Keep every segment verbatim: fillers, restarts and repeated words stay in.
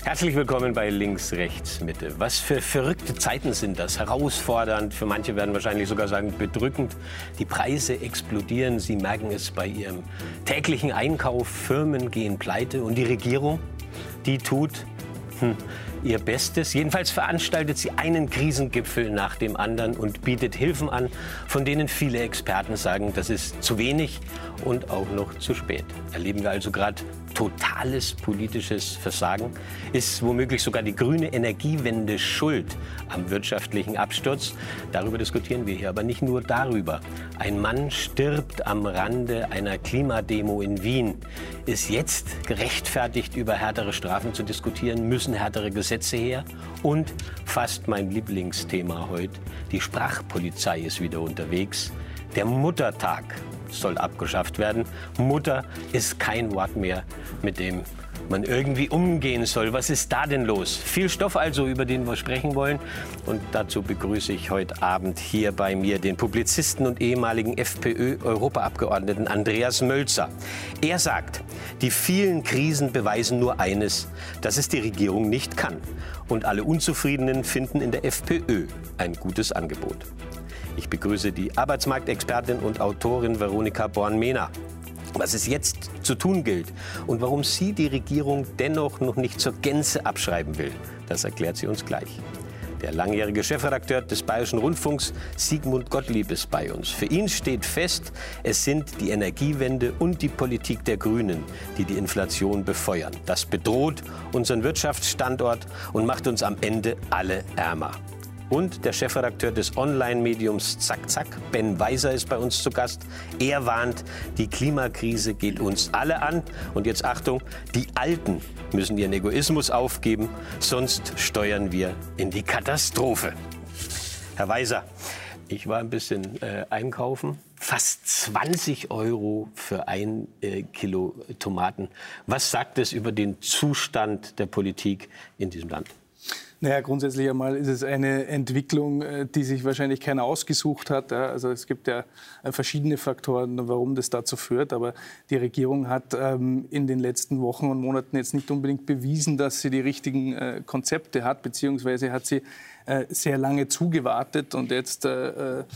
Herzlich willkommen bei Links, Rechts, Mitte. Was für verrückte Zeiten sind das? Herausfordernd, für manche werden wahrscheinlich sogar sagen bedrückend. Die Preise explodieren, Sie merken es bei Ihrem täglichen Einkauf. Firmen gehen pleite und die Regierung, die tut hm, ihr Bestes. Jedenfalls veranstaltet sie einen Krisengipfel nach dem anderen und bietet Hilfen an, von denen viele Experten sagen, das ist zu wenig und auch noch zu spät. Erleben wir also gerade totales politisches Versagen? Ist womöglich sogar die grüne Energiewende schuld am wirtschaftlichen Absturz? Darüber diskutieren wir hier, aber nicht nur darüber. Ein Mann stirbt am Rande einer Klimademo in Wien. Ist jetzt gerechtfertigt, über härtere Strafen zu diskutieren? Müssen härtere Gesetze her? Und fast mein Lieblingsthema heute, die Sprachpolizei ist wieder unterwegs. Der Muttertag soll abgeschafft werden. Mutter ist kein Wort mehr, mit dem man irgendwie umgehen soll. Was ist da denn los? Viel Stoff also, über den wir sprechen wollen. Und dazu begrüße ich heute Abend hier bei mir den Publizisten und ehemaligen FPÖ-Europaabgeordneten Andreas Mölzer. Er sagt, die vielen Krisen beweisen nur eines, dass es die Regierung nicht kann. Und alle Unzufriedenen finden in der FPÖ ein gutes Angebot. Ich begrüße die Arbeitsmarktexpertin und Autorin Veronika Born-Mehner. Was es jetzt zu tun gilt und warum sie die Regierung dennoch noch nicht zur Gänze abschreiben will, das erklärt sie uns gleich. Der langjährige Chefredakteur des Bayerischen Rundfunks, Sigmund Gottlieb, ist bei uns. Für ihn steht fest, es sind die Energiewende und die Politik der Grünen, die die Inflation befeuern. Das bedroht unseren Wirtschaftsstandort und macht uns am Ende alle ärmer. Und der Chefredakteur des Online-Mediums Zack Zack, Ben Weiser, ist bei uns zu Gast. Er warnt, die Klimakrise geht uns alle an. Und jetzt Achtung, die Alten müssen ihren Egoismus aufgeben, sonst steuern wir in die Katastrophe. Herr Weiser, ich war ein bisschen äh, einkaufen. Fast zwanzig Euro für ein äh, Kilo Tomaten. Was sagt es über den Zustand der Politik in diesem Land? Naja, grundsätzlich einmal ist es eine Entwicklung, die sich wahrscheinlich keiner ausgesucht hat. Also es gibt ja verschiedene Faktoren, warum das dazu führt. Aber die Regierung hat in den letzten Wochen und Monaten jetzt nicht unbedingt bewiesen, dass sie die richtigen Konzepte hat, beziehungsweise hat sie sehr lange zugewartet und jetzt äh, äh,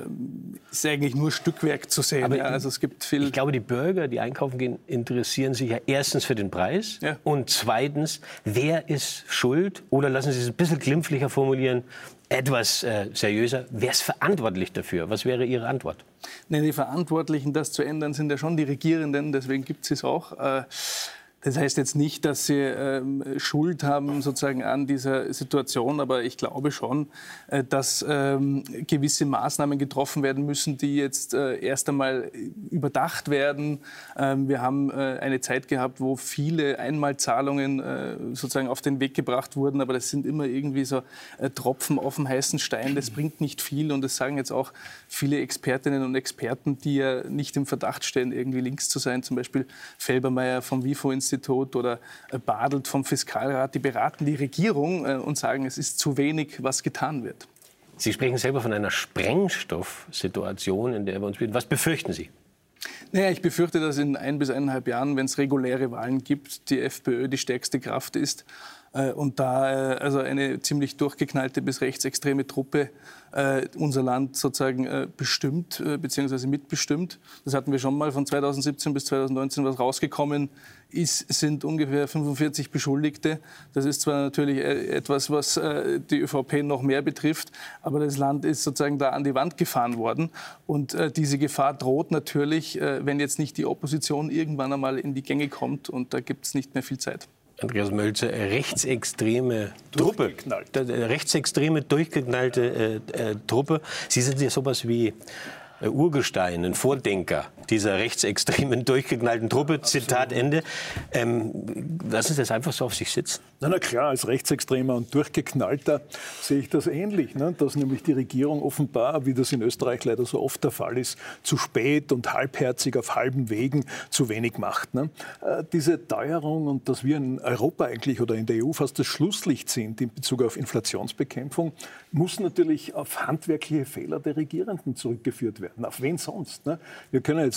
ist eigentlich nur Stückwerk zu sehen. Aber ja, also es gibt viel. Ich glaube, die Bürger, die einkaufen gehen, interessieren sich ja erstens für den Preis ja. und zweitens, wer ist schuld? Oder lassen Sie es ein bisschen glimpflicher formulieren, etwas äh, seriöser. Wer ist verantwortlich dafür? Was wäre Ihre Antwort? Nee, die Verantwortlichen, das zu ändern, sind ja schon die Regierenden. Deswegen gibt es es auch. Äh, Das heißt jetzt nicht, dass sie ähm, Schuld haben sozusagen an dieser Situation, aber ich glaube schon, äh, dass ähm, gewisse Maßnahmen getroffen werden müssen, die jetzt äh, erst einmal überdacht werden. Ähm, wir haben äh, eine Zeit gehabt, wo viele Einmalzahlungen äh, sozusagen auf den Weg gebracht wurden, aber das sind immer irgendwie so äh, Tropfen auf dem heißen Stein. Das bringt nicht viel und das sagen jetzt auch viele Expertinnen und Experten, die ja nicht im Verdacht stehen, irgendwie links zu sein, zum Beispiel Felbermayr vom WIFO-Institut oder Bartelt vom Fiskalrat, die beraten die Regierung und sagen, es ist zu wenig, was getan wird. Sie sprechen selber von einer Sprengstoffsituation, in der wir uns befinden. Was befürchten Sie? Naja, ich befürchte, dass in ein bis eineinhalb Jahren, wenn es reguläre Wahlen gibt, die FPÖ die stärkste Kraft ist und da also eine ziemlich durchgeknallte bis rechtsextreme Truppe äh, unser Land sozusagen äh, bestimmt äh, bzw. mitbestimmt. Das hatten wir schon mal von zweitausendsiebzehn bis zweitausendneunzehn, was rausgekommen ist, sind ungefähr fünfundvierzig Beschuldigte. Das ist zwar natürlich äh, etwas, was äh, die ÖVP noch mehr betrifft, aber das Land ist sozusagen da an die Wand gefahren worden. Und äh, diese Gefahr droht natürlich, äh, wenn jetzt nicht die Opposition irgendwann einmal in die Gänge kommt und da gibt es nicht mehr viel Zeit. Andreas Mölzer, rechtsextreme Truppe, rechtsextreme, durchgeknallte äh, äh, Truppe. Sie sind ja sowas wie äh, Urgestein, ein Vordenker dieser rechtsextremen, durchgeknallten Truppe. Absolut. Zitat Ende. Ähm, lassen Sie das einfach so auf sich sitzen? Na, na klar, als Rechtsextremer und Durchgeknallter sehe ich das ähnlich, ne? Dass nämlich die Regierung offenbar, wie das in Österreich leider so oft der Fall ist, zu spät und halbherzig auf halben Wegen zu wenig macht. Ne? Äh, diese Teuerung und dass wir in Europa eigentlich oder in der E U fast das Schlusslicht sind in Bezug auf Inflationsbekämpfung, muss natürlich auf handwerkliche Fehler der Regierenden zurückgeführt werden. Auf wen sonst? Ne? Wir können jetzt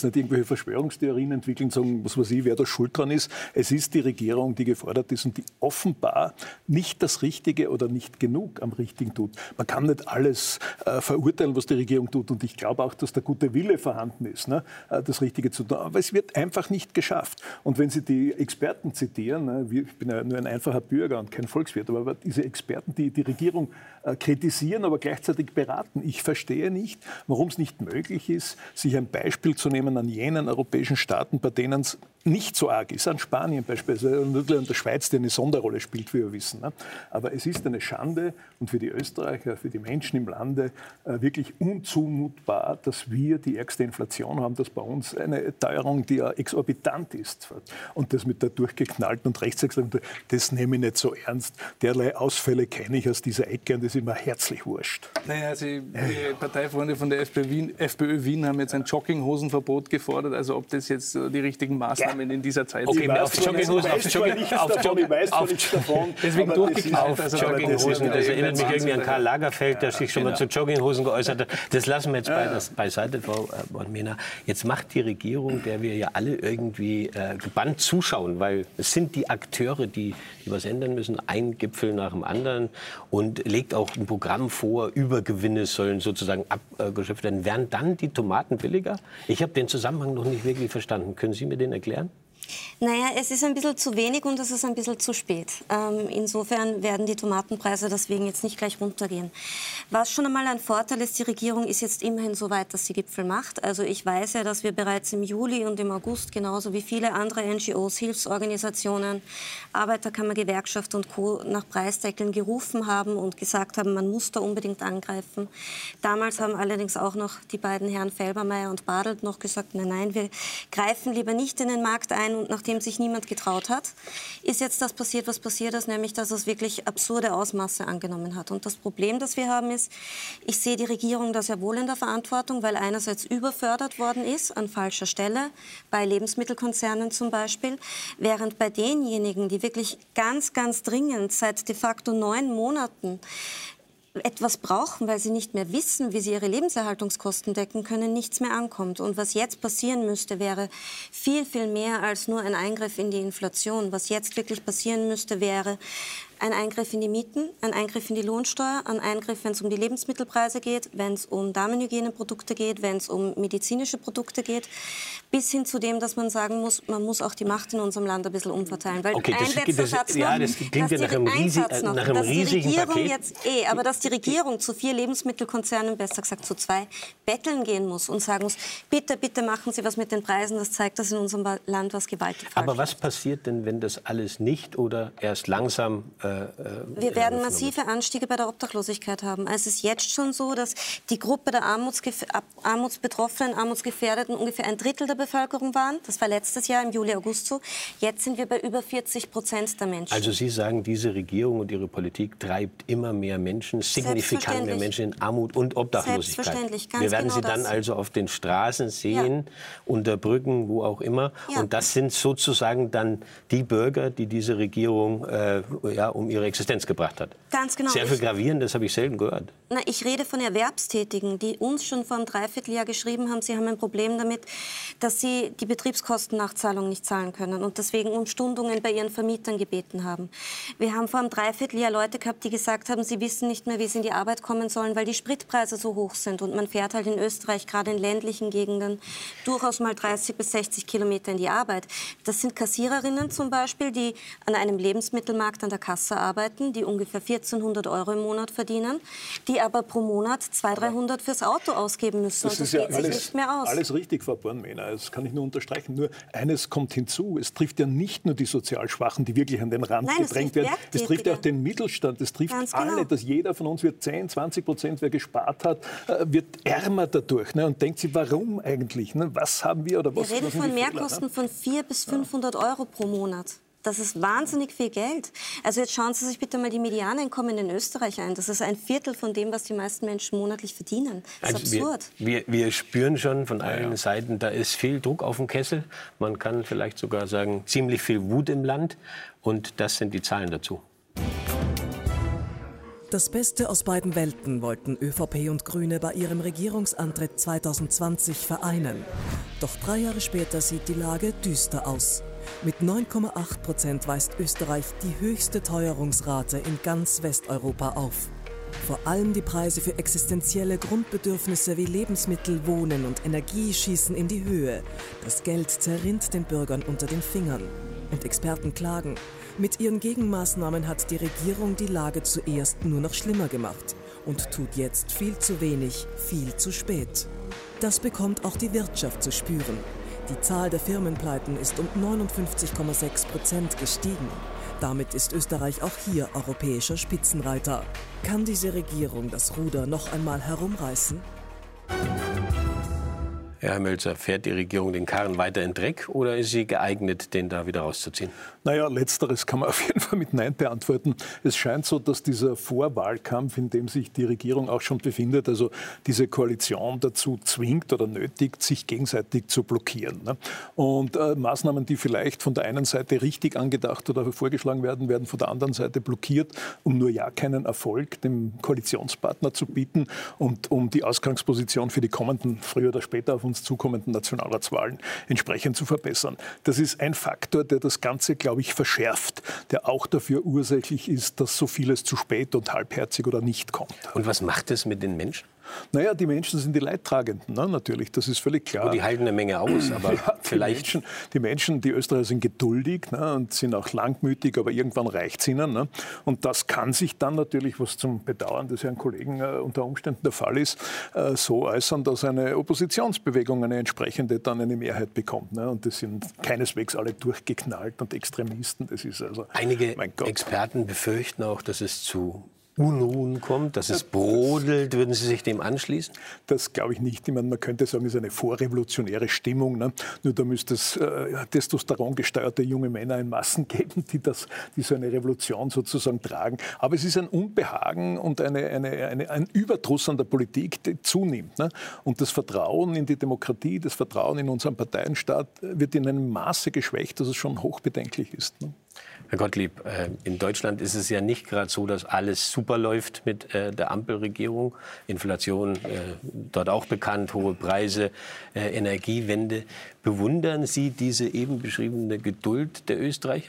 nicht irgendwelche Verschwörungstheorien entwickeln, sagen, was weiß ich, wer da schuld dran ist. Es ist die Regierung, die gefordert ist und die offenbar nicht das Richtige oder nicht genug am Richtigen tut. Man kann nicht alles äh, verurteilen, was die Regierung tut. Und ich glaube auch, dass der gute Wille vorhanden ist, ne, das Richtige zu tun. Aber es wird einfach nicht geschafft. Und wenn Sie die Experten zitieren, ne, ich bin ja nur ein einfacher Bürger und kein Volkswirt, aber diese Experten, die die Regierung äh, kritisieren, aber gleichzeitig beraten, ich verstehe nicht, warum es nicht möglich ist, sich ein Beispiel zu nehmen an jenen europäischen Staaten, bei denen es nicht so arg ist, an Spanien beispielsweise und an der Schweiz, die eine Sonderrolle spielt, wie wir wissen. Ne? Aber es ist eine Schande und für die Österreicher, für die Menschen im Lande äh, wirklich unzumutbar, dass wir die ärgste Inflation haben, dass bei uns eine Teuerung, die ja exorbitant ist. Und das mit der durchgeknallten und rechtsextremen, das nehme ich nicht so ernst. Derlei Ausfälle kenne ich aus dieser Ecke und das ist immer herzlich wurscht. Naja, also die Parteifreunde von der FPÖ Wien, FPÖ Wien haben jetzt ein Jogginghosenverbot gefordert. Also ob das jetzt die richtigen Maßnahmen in dieser Zeit okay, sind. Okay, auf Jogginghosen, auf Jogginghosen, auf Jogginghosen, deswegen durchgeknallt. Also Jogginghosen, das erinnert mich irgendwie an Karl Lagerfeld, der sich schon mal zu Jogginghosen geäußert hat. Das lassen wir jetzt beiseite, Frau Born-Mehner. Jetzt macht die Regierung, der wir ja alle irgendwie äh, gebannt zuschauen, weil es sind die Akteure, die, die was ändern müssen, ein Gipfel nach dem anderen und legt auch ein Programm vor, Übergewinne sollen sozusagen abgeschöpft werden. Werden dann die Tomaten billiger? Ich habe den Zusammenhang noch nicht wirklich verstanden. Können Sie mir den erklären? Naja, es ist ein bisschen zu wenig und es ist ein bisschen zu spät. Ähm, insofern werden die Tomatenpreise deswegen jetzt nicht gleich runtergehen. Was schon einmal ein Vorteil ist, die Regierung ist jetzt immerhin so weit, dass sie Gipfel macht. Also ich weiß ja, dass wir bereits im Juli und im August, genauso wie viele andere N G Os, Hilfsorganisationen, Arbeiterkammer, Gewerkschaft und Co. nach Preisdeckeln gerufen haben und gesagt haben, man muss da unbedingt angreifen. Damals haben allerdings auch noch die beiden Herren Felbermayr und Bartelt noch gesagt, nein, nein, wir greifen lieber nicht in den Markt ein. Und nachdem sich niemand getraut hat, ist jetzt das passiert, was passiert ist, nämlich, dass es wirklich absurde Ausmaße angenommen hat. Und das Problem, das wir haben, ist, ich sehe die Regierung da sehr wohl in der Verantwortung, weil einerseits überfördert worden ist, an falscher Stelle, bei Lebensmittelkonzernen zum Beispiel, während bei denjenigen, die wirklich ganz, ganz dringend seit de facto neun Monaten etwas brauchen, weil sie nicht mehr wissen, wie sie ihre Lebenserhaltungskosten decken können, nichts mehr ankommt. Und was jetzt passieren müsste, wäre viel, viel mehr als nur ein Eingriff in die Inflation. Was jetzt wirklich passieren müsste, wäre ein Eingriff in die Mieten, ein Eingriff in die Lohnsteuer, ein Eingriff, wenn es um die Lebensmittelpreise geht, wenn es um Damenhygieneprodukte geht, wenn es um medizinische Produkte geht, bis hin zu dem, dass man sagen muss, man muss auch die Macht in unserem Land ein bisschen umverteilen. Weil okay, ein das, letzter das, Satz ja, noch, das klingt ja nach einem, riesig, noch, nach einem riesigen die Regierung Paket. Jetzt, eh, aber dass die Regierung zu vier Lebensmittelkonzernen, besser gesagt zu zwei, betteln gehen muss und sagen muss, bitte, bitte machen Sie was mit den Preisen, das zeigt, dass in unserem Land was gewaltig falsch ist. Aber was passiert denn, wenn das alles nicht oder erst langsam äh, Wir werden massive Anstiege bei der Obdachlosigkeit haben. Es ist jetzt schon so, dass die Gruppe der Armutsgef Armutsbetroffenen, Armutsgefährdeten ungefähr ein Drittel der Bevölkerung waren. Das war letztes Jahr im Juli, August so. Jetzt sind wir bei über vierzig Prozent der Menschen. Also Sie sagen, diese Regierung und ihre Politik treibt immer mehr Menschen, signifikant mehr Menschen in Armut und Obdachlosigkeit. Selbstverständlich, ganz Wir werden genau sie dann das. also auf den Straßen sehen, ja. unter Brücken, wo auch immer. Ja. Und das sind sozusagen dann die Bürger, die diese Regierung äh, ja, um ihre Existenz gebracht hat. Ganz genau. Sehr viel gravierend, das habe ich selten gehört. Na, ich rede von Erwerbstätigen, die uns schon vor einem Dreivierteljahr geschrieben haben, sie haben ein Problem damit, dass sie die Betriebskostennachzahlung nicht zahlen können und deswegen um Stundungen bei ihren Vermietern gebeten haben. Wir haben vor einem Dreivierteljahr Leute gehabt, die gesagt haben, sie wissen nicht mehr, wie sie in die Arbeit kommen sollen, weil die Spritpreise so hoch sind und man fährt halt in Österreich, gerade in ländlichen Gegenden, durchaus mal dreißig bis sechzig Kilometer in die Arbeit. Das sind Kassiererinnen zum Beispiel, die an einem Lebensmittelmarkt an der Kasse arbeiten, die ungefähr vierzehnhundert Euro im Monat verdienen, die aber pro Monat zweihundert, dreihundert fürs Auto ausgeben müssen. Das und das ist ja geht sich alles, nicht mehr aus. alles richtig, Frau Born-Mehner. Das kann ich nur unterstreichen. Nur eines kommt hinzu. Es trifft ja nicht nur die sozial Schwachen, die wirklich an den Rand Nein, gedrängt werden. Es trifft ja auch den Mittelstand. Es trifft Ganz alle. genau. Dass jeder von uns wird zehn, zwanzig Prozent, wer gespart hat, wird ärmer dadurch. Ne? Und denkt sich, warum eigentlich? Ne? Was haben wir oder was? Wir reden was sind von die Mehrkosten Fehler, ne? von vierhundert bis fünfhundert Euro pro Monat. Das ist wahnsinnig viel Geld. Also jetzt schauen Sie sich bitte mal die Medianeinkommen in Österreich ein. Das ist ein Viertel von dem, was die meisten Menschen monatlich verdienen. Das ist also absurd. Wir, wir, wir spüren schon von allen ja. Seiten, da ist viel Druck auf dem Kessel. Man kann vielleicht sogar sagen, ziemlich viel Wut im Land. Und das sind die Zahlen dazu. Das Beste aus beiden Welten wollten ÖVP und Grüne bei ihrem Regierungsantritt zweitausendzwanzig vereinen. Doch drei Jahre später sieht die Lage düster aus. Mit neun Komma acht Prozent weist Österreich die höchste Teuerungsrate in ganz Westeuropa auf. Vor allem die Preise für existenzielle Grundbedürfnisse wie Lebensmittel, Wohnen und Energie schießen in die Höhe. Das Geld zerrinnt den Bürgern unter den Fingern. Und Experten klagen. Mit ihren Gegenmaßnahmen hat die Regierung die Lage zuerst nur noch schlimmer gemacht und tut jetzt viel zu wenig, viel zu spät. Das bekommt auch die Wirtschaft zu spüren. Die Zahl der Firmenpleiten ist um neunundfünfzig Komma sechs Prozent gestiegen. Damit ist Österreich auch hier europäischer Spitzenreiter. Kann diese Regierung das Ruder noch einmal herumreißen? Herr Mölzer, fährt die Regierung den Karren weiter in Dreck oder ist sie geeignet, den da wieder rauszuziehen? Naja, letzteres kann man auf jeden Fall mit Nein beantworten. Es scheint so, dass dieser Vorwahlkampf, in dem sich die Regierung auch schon befindet, also diese Koalition dazu zwingt oder nötigt, sich gegenseitig zu blockieren. Ne? Und äh, Maßnahmen, die vielleicht von der einen Seite richtig angedacht oder vorgeschlagen werden, werden von der anderen Seite blockiert, um nur ja keinen Erfolg dem Koalitionspartner zu bieten und um die Ausgangsposition für die kommenden, früher oder später auf uns zukommenden Nationalratswahlen entsprechend zu verbessern. Das ist ein Faktor, der das Ganze, glaube ich, verschärft, der auch dafür ursächlich ist, dass so vieles zu spät und halbherzig oder nicht kommt. Und was macht es mit den Menschen? Naja, die Menschen sind die Leidtragenden, ne? Natürlich, das ist völlig klar. Und die halten eine Menge aus, aber ja, die vielleicht... Menschen, die Menschen, die Österreicher sind geduldig, ne? Und sind auch langmütig, aber irgendwann reicht es ihnen. Ne? Und das kann sich dann natürlich, was zum Bedauern des Herrn Kollegen äh, unter Umständen der Fall ist, äh, so äußern, dass eine Oppositionsbewegung eine entsprechende dann eine Mehrheit bekommt. Ne? Und das sind keineswegs alle durchgeknallt und Extremisten. Das ist also, Einige Experten befürchten auch, dass es zu Unruhen kommt, dass es brodelt. Würden Sie sich dem anschließen? Das glaube ich nicht. Ich meine, man könnte sagen, es ist eine vorrevolutionäre Stimmung. Ne? Nur da müsste es äh, testosterongesteuerte junge Männer in Massen geben, die, das, die so eine Revolution sozusagen tragen. Aber es ist ein Unbehagen und eine, eine, eine, ein Überdruss an der Politik, der zunimmt. Ne? Und das Vertrauen in die Demokratie, das Vertrauen in unseren Parteienstaat wird in einem Maße geschwächt, dass es schon hochbedenklich ist. Ne? Herr Gottlieb, in Deutschland ist es ja nicht gerade so, dass alles super läuft mit der Ampelregierung. Inflation dort auch bekannt, hohe Preise, Energiewende. Bewundern Sie diese eben beschriebene Geduld der Österreicher?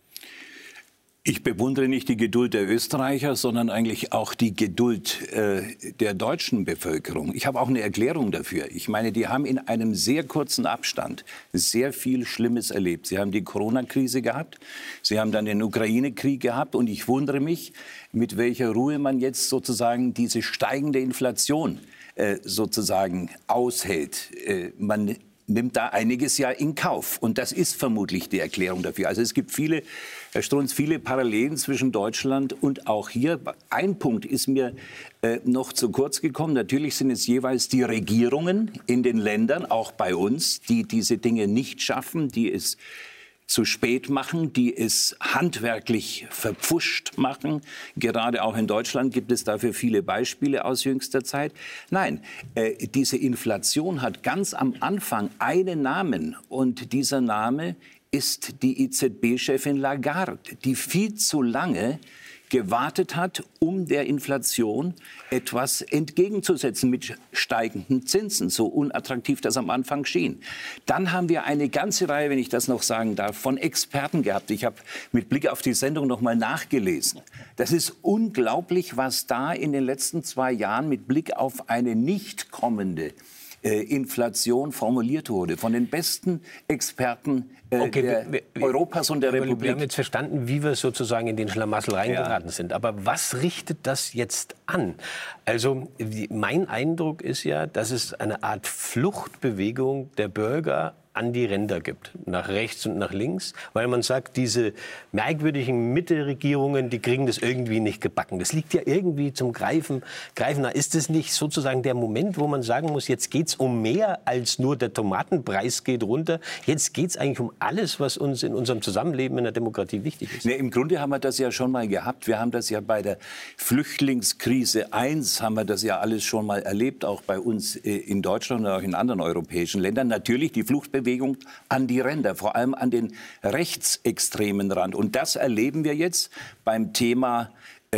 Ich bewundere nicht die Geduld der Österreicher, sondern eigentlich auch die Geduld äh, der deutschen Bevölkerung. Ich habe auch eine Erklärung dafür. Ich meine, die haben in einem sehr kurzen Abstand sehr viel Schlimmes erlebt. Sie haben die Corona-Krise gehabt, sie haben dann den Ukraine-Krieg gehabt und ich wundere mich, mit welcher Ruhe man jetzt sozusagen diese steigende Inflation äh, sozusagen aushält. Äh, man nimmt da einiges ja in Kauf. Und das ist vermutlich die Erklärung dafür. Also es gibt viele, Herr Strunz, viele Parallelen zwischen Deutschland und auch hier. Ein Punkt ist mir äh, noch zu kurz gekommen. Natürlich sind es jeweils die Regierungen in den Ländern, auch bei uns, die diese Dinge nicht schaffen, die es zu spät machen, die es handwerklich verpfuscht machen. Gerade auch in Deutschland gibt es dafür viele Beispiele aus jüngster Zeit. Nein, äh, diese Inflation hat ganz am Anfang einen Namen und dieser Name ist die E Z B-Chefin Lagarde, die viel zu lange gewartet hat, um der Inflation etwas entgegenzusetzen mit steigenden Zinsen, so unattraktiv das am Anfang schien. Dann haben wir eine ganze Reihe, wenn ich das noch sagen darf, von Experten gehabt. Ich habe mit Blick auf die Sendung noch mal nachgelesen. Das ist unglaublich, was da in den letzten zwei Jahren mit Blick auf eine nicht kommende Äh, Inflation formuliert wurde, von den besten Experten äh, okay, der wir, wir, Europas und der wir, Republik. Wir haben jetzt verstanden, wie wir sozusagen in den Schlamassel reingeraten ja. sind. Aber was richtet das jetzt an? Also mein Eindruck ist ja, dass es eine Art Fluchtbewegung der Bürger an die Ränder gibt, nach rechts und nach links, weil man sagt, diese merkwürdigen Mittelregierungen, die kriegen das irgendwie nicht gebacken. Das liegt ja irgendwie zum Greifen. Greifen. Ist es nicht sozusagen der Moment, wo man sagen muss, jetzt geht es um mehr als nur der Tomatenpreis geht runter. Jetzt geht es eigentlich um alles, was uns in unserem Zusammenleben in der Demokratie wichtig ist. Nee, im Grunde haben wir das ja schon mal gehabt. Wir haben das ja bei der Flüchtlingskrise eins, haben wir das ja alles schon mal erlebt, auch bei uns in Deutschland und auch in anderen europäischen Ländern. Natürlich die Fluchtbewegung an die Ränder, vor allem an den rechtsextremen Rand. Und das erleben wir jetzt beim Thema äh,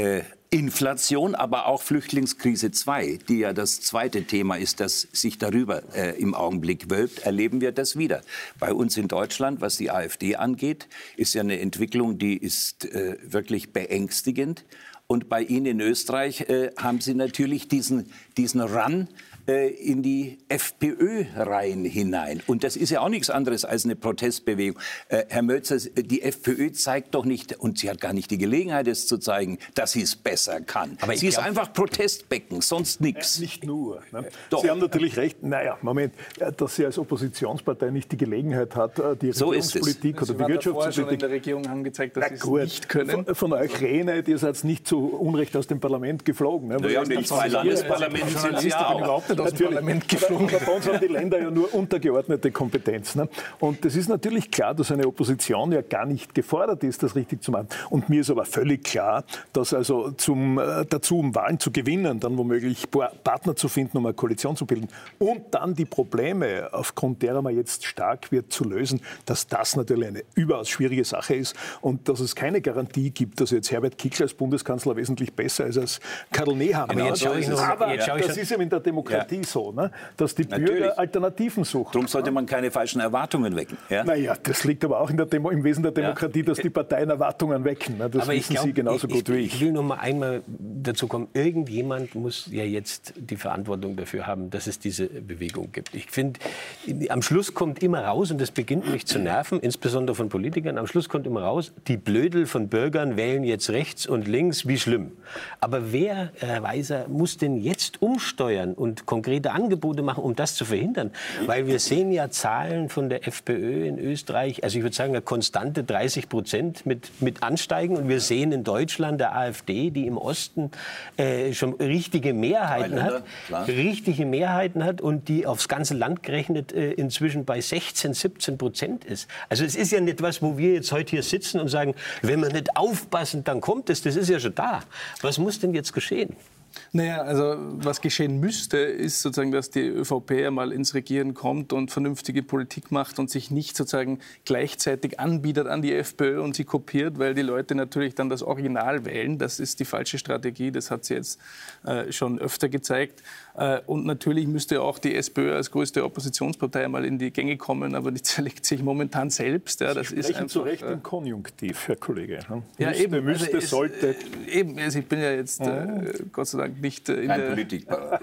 Inflation, aber auch Flüchtlingskrise zwei, die ja das zweite Thema ist, das sich darüber äh, im Augenblick wölbt, erleben wir das wieder. Bei uns in Deutschland, was die AfD angeht, ist ja eine Entwicklung, die ist äh, wirklich beängstigend. Und bei Ihnen in Österreich äh, haben Sie natürlich diesen, diesen Run äh, in die FPÖ-Reihen hinein. Und das ist ja auch nichts anderes als eine Protestbewegung. Äh, Herr Mölzer, die FPÖ zeigt doch nicht, und sie hat gar nicht die Gelegenheit, es zu zeigen, dass sie es besser kann. Aber sie ist glaub, einfach Protestbecken, sonst nichts. Äh, nicht nur. Ne? Sie haben natürlich recht. Naja, Moment, dass sie als Oppositionspartei nicht die Gelegenheit hat, die so Regierungspolitik oder die Wirtschaftspolitik... Schon in der Regierung haben gezeigt, dass sie es nicht können. Von, von euch reden, ihr seid nicht zu Unrecht aus dem Parlament geflogen. Ne? Naja, die zwei Landesparlamente sind sie ja auch. Aus dem Parlament geflogen. Aber bei uns haben die Länder ja nur untergeordnete Kompetenz. Ne? Und das ist natürlich klar, dass eine Opposition ja gar nicht gefordert ist, das richtig zu machen. Und mir ist aber völlig klar, dass also zum, äh, dazu, um Wahlen zu gewinnen, dann womöglich Partner zu finden, um eine Koalition zu bilden und dann die Probleme, aufgrund derer man jetzt stark wird, zu lösen, dass das natürlich eine überaus schwierige Sache ist und dass es keine Garantie gibt, dass jetzt Herbert Kickl als Bundeskanzler wesentlich besser ist als Karl Nehammer. Aber, jetzt also, noch, aber jetzt das ist ja in der Demokratie ja. so, ne? Dass die Bürger Natürlich. Alternativen suchen. Darum sollte man keine falschen Erwartungen wecken. Ja? Naja, das liegt aber auch in der Demo, im Wesen der Demokratie, ja. dass die Parteien Erwartungen wecken. Ne? Das aber wissen glaub, Sie genauso ich, gut wie ich. Ich will noch mal einmal dazu kommen, irgendjemand muss ja jetzt die Verantwortung dafür haben, dass es diese Bewegung gibt. Ich finde, am Schluss kommt immer raus, und das beginnt mich zu nerven, insbesondere von Politikern, am Schluss kommt immer raus, die Blödel von Bürgern wählen jetzt rechts und links, wie schlimm. Aber wer, Herr Weiser, muss denn jetzt umsteuern und konkrete Angebote machen, um das zu verhindern? Weil wir sehen ja Zahlen von der FPÖ in Österreich, also ich würde sagen, eine konstante dreißig Prozent mit, mit ansteigen. Und wir sehen in Deutschland der AfD, die im Osten äh, schon richtige Mehrheiten hat, klar. richtige Mehrheiten hat und die aufs ganze Land gerechnet äh, inzwischen bei sechzehn, siebzehn Prozent ist. Also es ist ja nicht was, wo wir jetzt heute hier sitzen und sagen, wenn wir nicht aufpassen, dann kommt es. Das ist ja schon da. Was muss denn jetzt geschehen? Naja, also was geschehen müsste, ist sozusagen, dass die ÖVP einmal ins Regieren kommt und vernünftige Politik macht und sich nicht sozusagen gleichzeitig anbietet an die FPÖ und sie kopiert, weil die Leute natürlich dann das Original wählen. Das ist die falsche Strategie, das hat sie jetzt äh, schon öfter gezeigt. Äh, und natürlich müsste auch die SPÖ als größte Oppositionspartei mal in die Gänge kommen, aber die zerlegt sich momentan selbst. Ja, das Sie ist sprechen einfach, zu Recht äh, im Konjunktiv, Herr Kollege. Ne? Ja, müsste, eben, müsste, also es, sollte. Äh, eben, also ich bin ja jetzt äh, Gott sei Dank nicht äh, in Kein der... Politiker.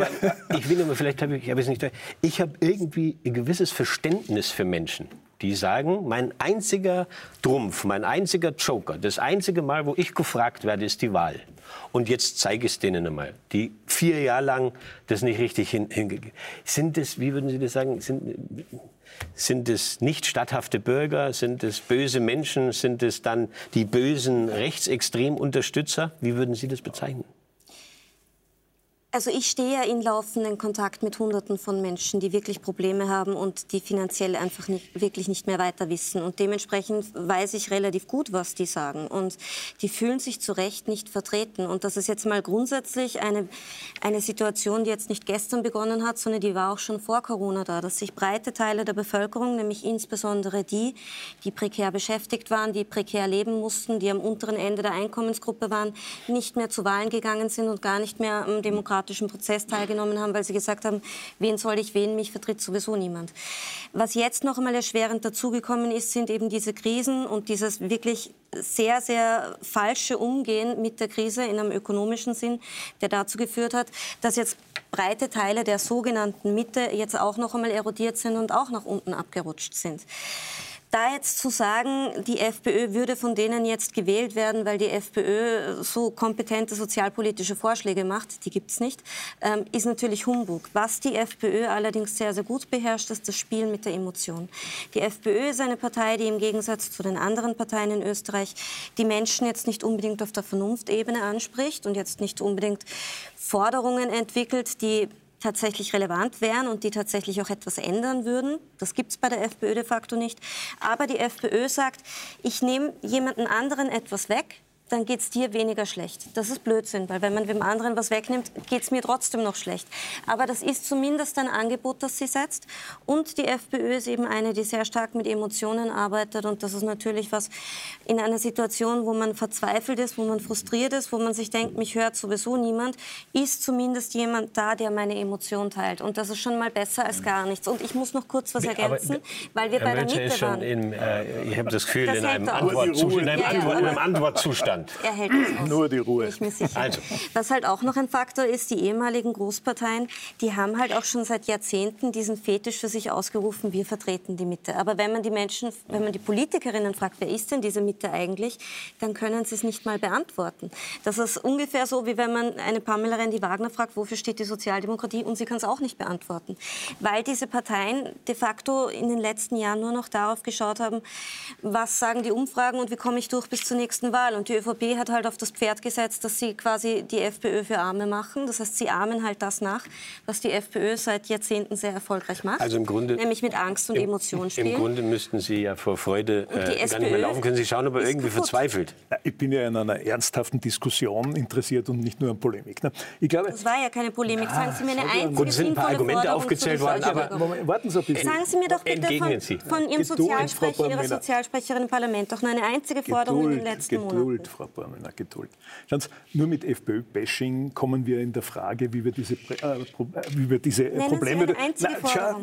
Ich will aber, vielleicht habe ich, hab ich es nicht. Ich habe irgendwie ein gewisses Verständnis für Menschen, die sagen, mein einziger Trumpf, mein einziger Joker, das einzige Mal, wo ich gefragt werde, ist die Wahl. Und jetzt zeige ich es denen einmal, die vier Jahre lang das nicht richtig hingegeben. Sind das, wie würden Sie das sagen, sind, sind es nicht statthafte Bürger, sind es böse Menschen, sind es dann die bösen rechtsextremen Unterstützer? Wie würden Sie das bezeichnen? Also ich stehe ja in laufenden Kontakt mit Hunderten von Menschen, die wirklich Probleme haben und die finanziell einfach nicht, wirklich nicht mehr weiter wissen. Und dementsprechend weiß ich relativ gut, was die sagen. Und die fühlen sich zu Recht nicht vertreten. Und das ist jetzt mal grundsätzlich eine, eine Situation, die jetzt nicht gestern begonnen hat, sondern die war auch schon vor Corona da, dass sich breite Teile der Bevölkerung, nämlich insbesondere die, die prekär beschäftigt waren, die prekär leben mussten, die am unteren Ende der Einkommensgruppe waren, nicht mehr zu Wahlen gegangen sind und gar nicht mehr am demokratischen Prozess teilgenommen haben, weil sie gesagt haben, wen soll ich wählen, mich vertritt sowieso niemand. Was jetzt noch einmal erschwerend dazugekommen ist, sind eben diese Krisen und dieses wirklich sehr, sehr falsche Umgehen mit der Krise in einem ökonomischen Sinn, der dazu geführt hat, dass jetzt breite Teile der sogenannten Mitte jetzt auch noch einmal erodiert sind und auch nach unten abgerutscht sind. Da jetzt zu sagen, die FPÖ würde von denen jetzt gewählt werden, weil die FPÖ so kompetente sozialpolitische Vorschläge macht, die gibt es nicht, ähm, ist natürlich Humbug. Was die FPÖ allerdings sehr, sehr gut beherrscht, ist das Spiel mit der Emotion. Die FPÖ ist eine Partei, die im Gegensatz zu den anderen Parteien in Österreich die Menschen jetzt nicht unbedingt auf der Vernunftebene anspricht und jetzt nicht unbedingt Forderungen entwickelt, die tatsächlich relevant wären und die tatsächlich auch etwas ändern würden. Das gibt es bei der FPÖ de facto nicht. Aber die FPÖ sagt, ich nehme jemanden anderen etwas weg, dann geht es dir weniger schlecht. Das ist Blödsinn, weil wenn man dem anderen was wegnimmt, geht es mir trotzdem noch schlecht. Aber das ist zumindest ein Angebot, das sie setzt. Und die FPÖ ist eben eine, die sehr stark mit Emotionen arbeitet. Und das ist natürlich was in einer Situation, wo man verzweifelt ist, wo man frustriert ist, wo man sich denkt, mich hört sowieso niemand, ist zumindest jemand da, der meine Emotion teilt. Und das ist schon mal besser als gar nichts. Und ich muss noch kurz was ergänzen, weil wir Herr bei der Mölzer Mitte ist schon waren. in, äh, ich habe das Gefühl, Das in einem, hält er auch. Antwortzustand, in einem, Ja, ja, Antwort, in einem aber- Antwortzustand. Er hält es aus. Nur die Ruhe. Bin ich mir sicher. Also. Was halt auch noch ein Faktor ist, die ehemaligen Großparteien, die haben halt auch schon seit Jahrzehnten diesen Fetisch für sich ausgerufen, wir vertreten die Mitte. Aber wenn man die Menschen, wenn man die Politikerinnen fragt, wer ist denn diese Mitte eigentlich, dann können sie es nicht mal beantworten. Das ist ungefähr so, wie wenn man eine Pamela Rendi-Wagner fragt, wofür steht die Sozialdemokratie, und sie kann es auch nicht beantworten. Weil diese Parteien de facto in den letzten Jahren nur noch darauf geschaut haben, was sagen die Umfragen und wie komme ich durch bis zur nächsten Wahl. Und die ÖVP hat halt auf das Pferd gesetzt, dass sie quasi die FPÖ für Arme machen. Das heißt, sie ahmen halt das nach, was die FPÖ seit Jahrzehnten sehr erfolgreich macht. Also im Grunde, nämlich mit Angst und im, Emotion spielen. Im Grunde müssten Sie ja vor Freude Und die äh, gar nicht mehr SPÖ laufen können. Sie schauen aber ist irgendwie kaputt. verzweifelt. Ja, ich bin ja in einer ernsthaften Diskussion interessiert und nicht nur an Polemik. Ne? Ich glaube, Das war ja keine Polemik. Sagen Sie mir eine einzige Gut, es sind ein paar sinnvolle Argumente Forderung aufgezählt zu den worden, aber- Steuererhöhungen. Moment, warten Sie ein bisschen. Sagen Sie mir doch bitte Entgegnen von, Sie. von Ihrem Geduld, Frau Sozialsprecher, Ihrer Bormena. Sozialsprecherin im Parlament doch nur eine einzige Forderung in den letzten Geduld, Monaten. Frau Bormena, Geduld. Schauen Sie, nur mit FPÖ-Bashing kommen wir in der Frage, wie wir diese, äh, Pro- äh, wie wir diese Nennen Probleme... Sie eine einzige Na, schau, Forderung.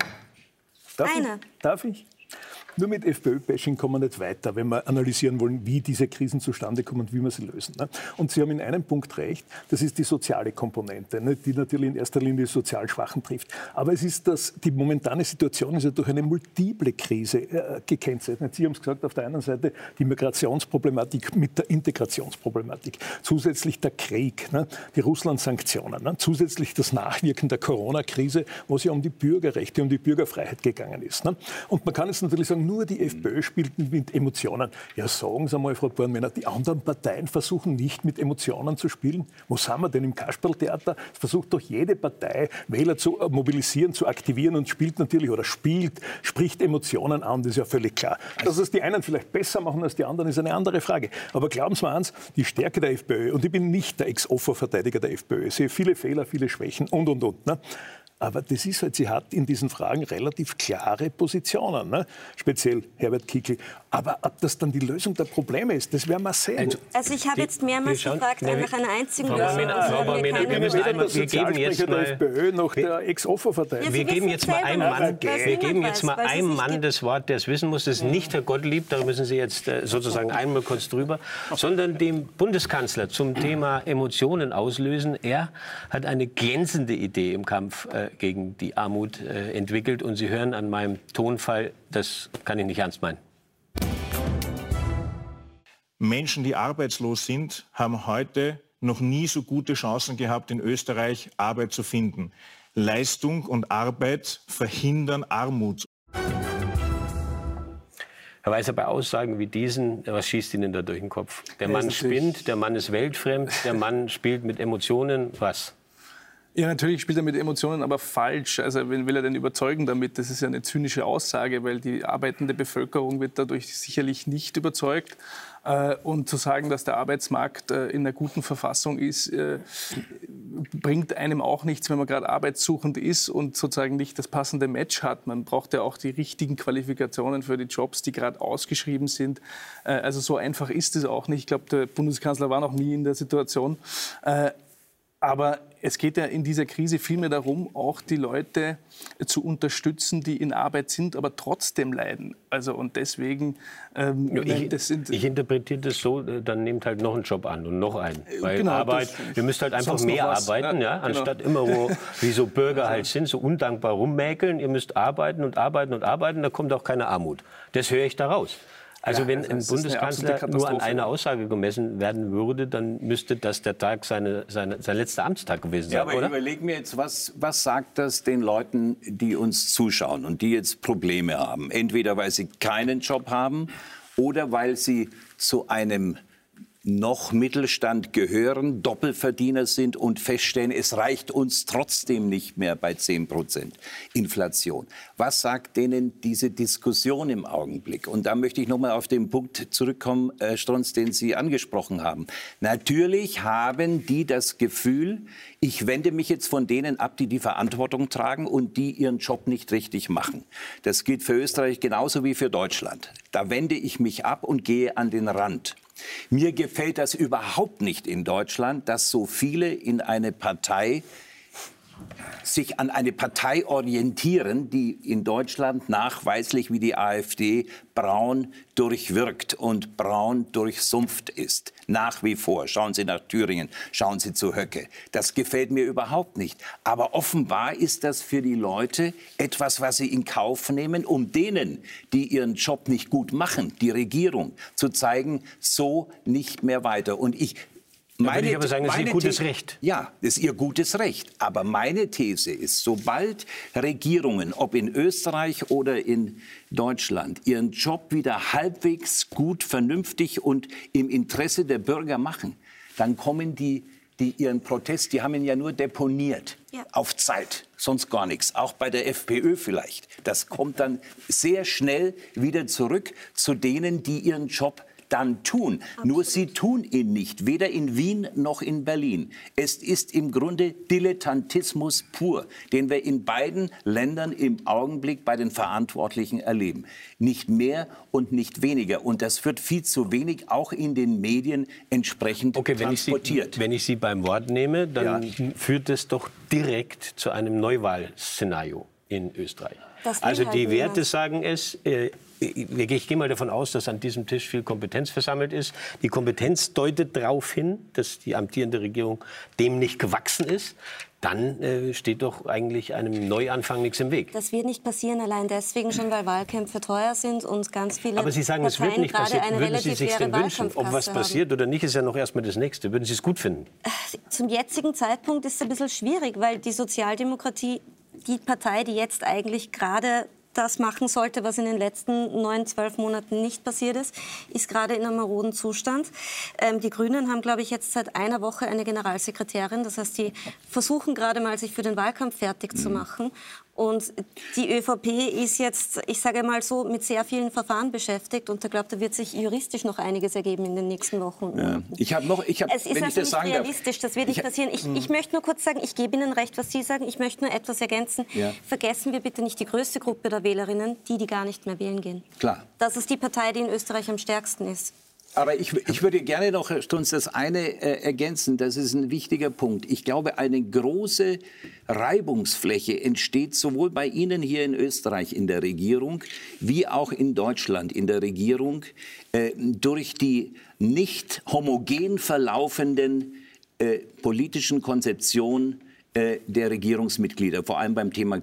darf Eine. Ich? Darf ich? Nur mit FPÖ-Bashing kommen wir nicht weiter, wenn wir analysieren wollen, wie diese Krisen zustande kommen und wie wir sie lösen. Ne? Und Sie haben in einem Punkt recht, das ist die soziale Komponente, ne, die natürlich in erster Linie die sozial Schwachen trifft. Aber es ist das, die momentane Situation ist ja durch eine multiple Krise äh, gekennzeichnet. Sie haben es gesagt, auf der einen Seite die Migrationsproblematik mit der Integrationsproblematik, zusätzlich der Krieg, ne, die Russland-Sanktionen, ne, zusätzlich das Nachwirken der Corona-Krise, wo es ja um die Bürgerrechte, um die Bürgerfreiheit gegangen ist. Ne? Und man kann jetzt natürlich sagen, nur die FPÖ spielt mit Emotionen. Ja, sagen Sie einmal, Frau Bornmänner, die anderen Parteien versuchen nicht mit Emotionen zu spielen. Wo sind wir denn im Kasperltheater? Es versucht doch jede Partei, Wähler zu mobilisieren, zu aktivieren und spielt natürlich oder spielt, spricht Emotionen an. Das ist ja völlig klar. Dass es die einen vielleicht besser machen als die anderen, ist eine andere Frage. Aber glauben Sie mir eins, die Stärke der FPÖ, und ich bin nicht der Ex-Offer-Verteidiger der FPÖ, ich sehe viele Fehler, viele Schwächen und, und, und. Ne? Aber das ist halt, sie hat in diesen Fragen relativ klare Positionen, ne? Speziell Herbert Kickl. Aber ob das dann die Lösung der Probleme ist, das werden wir sehen. Also ich habe jetzt mehrmals wir schauen- gefragt Nein, nach einer einzigen Frau Lösung. Bormena, und Sie Frau haben mir Bormena, keine wir müssen Lösung einmal- der wir geben jetzt Sozialsprecher mal- der FPÖ noch der Ex-Offer-Verteidiger. Ja, Wir Sie geben wissen jetzt mal selber einem nicht, Mann, weil es wir niemand geben jetzt weiß, mal weil Sie einem sich Mann die- das Wort, der es wissen muss. Das ist nicht Herr Gottlieb, da müssen Sie jetzt äh, sozusagen einmal kurz drüber, sondern dem Bundeskanzler zum Thema Emotionen auslösen. Er hat eine glänzende Idee im Kampf äh, gegen die Armut äh, entwickelt und Sie hören an meinem Tonfall, das kann ich nicht ernst meinen. Menschen, die arbeitslos sind, haben heute noch nie so gute Chancen gehabt, in Österreich Arbeit zu finden. Leistung und Arbeit verhindern Armut. Herr Weißer, bei Aussagen wie diesen, was schießt Ihnen da durch den Kopf? Der Mann ist natürlich- spinnt, der Mann ist weltfremd, der Mann spielt mit Emotionen. Was? Ja, natürlich spielt er mit Emotionen, aber falsch. Also wen will er denn überzeugen damit? Das ist ja eine zynische Aussage, weil die arbeitende Bevölkerung wird dadurch sicherlich nicht überzeugt. Äh, Und zu sagen, dass der Arbeitsmarkt äh, in einer guten Verfassung ist, äh, bringt einem auch nichts, wenn man gerade arbeitssuchend ist und sozusagen nicht das passende Match hat. Man braucht ja auch die richtigen Qualifikationen für die Jobs, die gerade ausgeschrieben sind. Äh, Also so einfach ist es auch nicht. Ich glaube, der Bundeskanzler war noch nie in der Situation. Äh, Aber es geht ja in dieser Krise vielmehr darum, auch die Leute zu unterstützen, die in Arbeit sind, aber trotzdem leiden. Also und deswegen, ähm, Ja, nein, ich, das sind, ich interpretiere das so, äh, dann nehmt halt noch einen Job an und noch einen. Weil genau, Arbeit, das- ihr müsst halt einfach sonst noch mehr was. arbeiten, ja, Ja, anstatt genau. immer, wo, wie so Bürger halt sind, so undankbar rummäkeln. Ihr müsst arbeiten und arbeiten und arbeiten, da kommt auch keine Armut. Das höre ich da raus. Also Ja, wenn also ein es ist eine Bundeskanzler absolute nur an Katastrophe. einer Aussage gemessen werden würde, dann müsste das der Tag seine, seine, sein letzter Amtstag gewesen Ja, sein, aber oder? überleg mir jetzt, was, was sagt das den Leuten, die uns zuschauen und die jetzt Probleme haben? Entweder weil sie keinen Job haben oder weil sie zu einem noch Mittelstand gehören, Doppelverdiener sind und feststellen, es reicht uns trotzdem nicht mehr bei zehn Prozent Inflation. Was sagt denen diese Diskussion im Augenblick? Und da möchte ich noch mal auf den Punkt zurückkommen, Herr Strunz, den Sie angesprochen haben. Natürlich haben die das Gefühl, ich wende mich jetzt von denen ab, die die Verantwortung tragen und die ihren Job nicht richtig machen. Das gilt für Österreich genauso wie für Deutschland. Da wende ich mich ab und gehe an den Rand. Mir gefällt das überhaupt nicht in Deutschland, dass so viele in eine Partei sich an eine Partei orientieren, die in Deutschland nachweislich wie die AfD braun durchwirkt und braun durchsumpft ist. Nach wie vor. Schauen Sie nach Thüringen, schauen Sie zu Höcke. Das gefällt mir überhaupt nicht. Aber offenbar ist das für die Leute etwas, was sie in Kauf nehmen, um denen, die ihren Job nicht gut machen, die Regierung, zu zeigen, so nicht mehr weiter. Und ich Meine, würde ich aber sagen, das ist ihr gutes Recht. Ja, das ist ihr gutes Recht. Aber meine These ist, sobald Regierungen, ob in Österreich oder in Deutschland, ihren Job wieder halbwegs gut, vernünftig und im Interesse der Bürger machen, dann kommen die, die ihren Protest, die haben ihn ja nur deponiert, ja. Auf Zeit, sonst gar nichts. Auch bei der FPÖ vielleicht. Das kommt dann sehr schnell wieder zurück zu denen, die ihren Job dann tun. Absolut. Nur sie tun ihn nicht, weder in Wien noch in Berlin. Es ist im Grunde Dilettantismus pur, den wir in beiden Ländern im Augenblick bei den Verantwortlichen erleben. Nicht mehr und nicht weniger. Und das wird viel zu wenig auch in den Medien entsprechend okay, wenn transportiert. Ich Sie, wenn ich Sie beim Wort nehme, dann ja. führt es doch direkt zu einem Neuwahlszenario in Österreich. Also die halt Werte sagen es, äh, ich gehe mal davon aus, dass an diesem Tisch viel Kompetenz versammelt ist. Die Kompetenz deutet darauf hin, dass die amtierende Regierung dem nicht gewachsen ist. Dann äh, steht doch eigentlich einem Neuanfang nichts im Weg. Das wird nicht passieren, allein deswegen schon, weil Wahlkämpfe teuer sind und ganz viele Aber Sie sagen, Parteien es wird nicht passieren. Würden Sie sich denn wünschen? Ob was passiert oder nicht, ist ja noch erstmal das Nächste. Würden Sie es gut finden? Zum jetzigen Zeitpunkt ist es ein bisschen schwierig, weil die Sozialdemokratie, die Partei, die jetzt eigentlich gerade das machen sollte, was in den letzten neun, zwölf Monaten nicht passiert ist, ist gerade in einem maroden Zustand. Ähm, die Grünen haben, glaube ich, jetzt seit einer Woche eine Generalsekretärin. Das heißt, die versuchen gerade mal, sich für den Wahlkampf fertig zu machen. Und die ÖVP ist jetzt, ich sage mal so, mit sehr vielen Verfahren beschäftigt. Und da glaube, da wird sich juristisch noch einiges ergeben in den nächsten Wochen. Ja. Ich habe noch, ich habe, es ist wenn also ich das nicht sagen realistisch, darf. das wird nicht ich, passieren. Ich, ich möchte nur kurz sagen, ich gebe Ihnen recht, was Sie sagen. Ich möchte nur etwas ergänzen. Ja. Vergessen wir bitte nicht die größte Gruppe der Wählerinnen, die, die gar nicht mehr wählen gehen. Klar. Das ist die Partei, die in Österreich am stärksten ist. Aber ich, ich würde gerne noch, Herr Strunz, das eine äh, ergänzen. Das ist ein wichtiger Punkt. Ich glaube, eine große Reibungsfläche entsteht sowohl bei Ihnen hier in Österreich in der Regierung wie auch in Deutschland in der Regierung äh, durch die nicht homogen verlaufenden äh, politischen Konzeptionen äh, der Regierungsmitglieder, vor allem beim Thema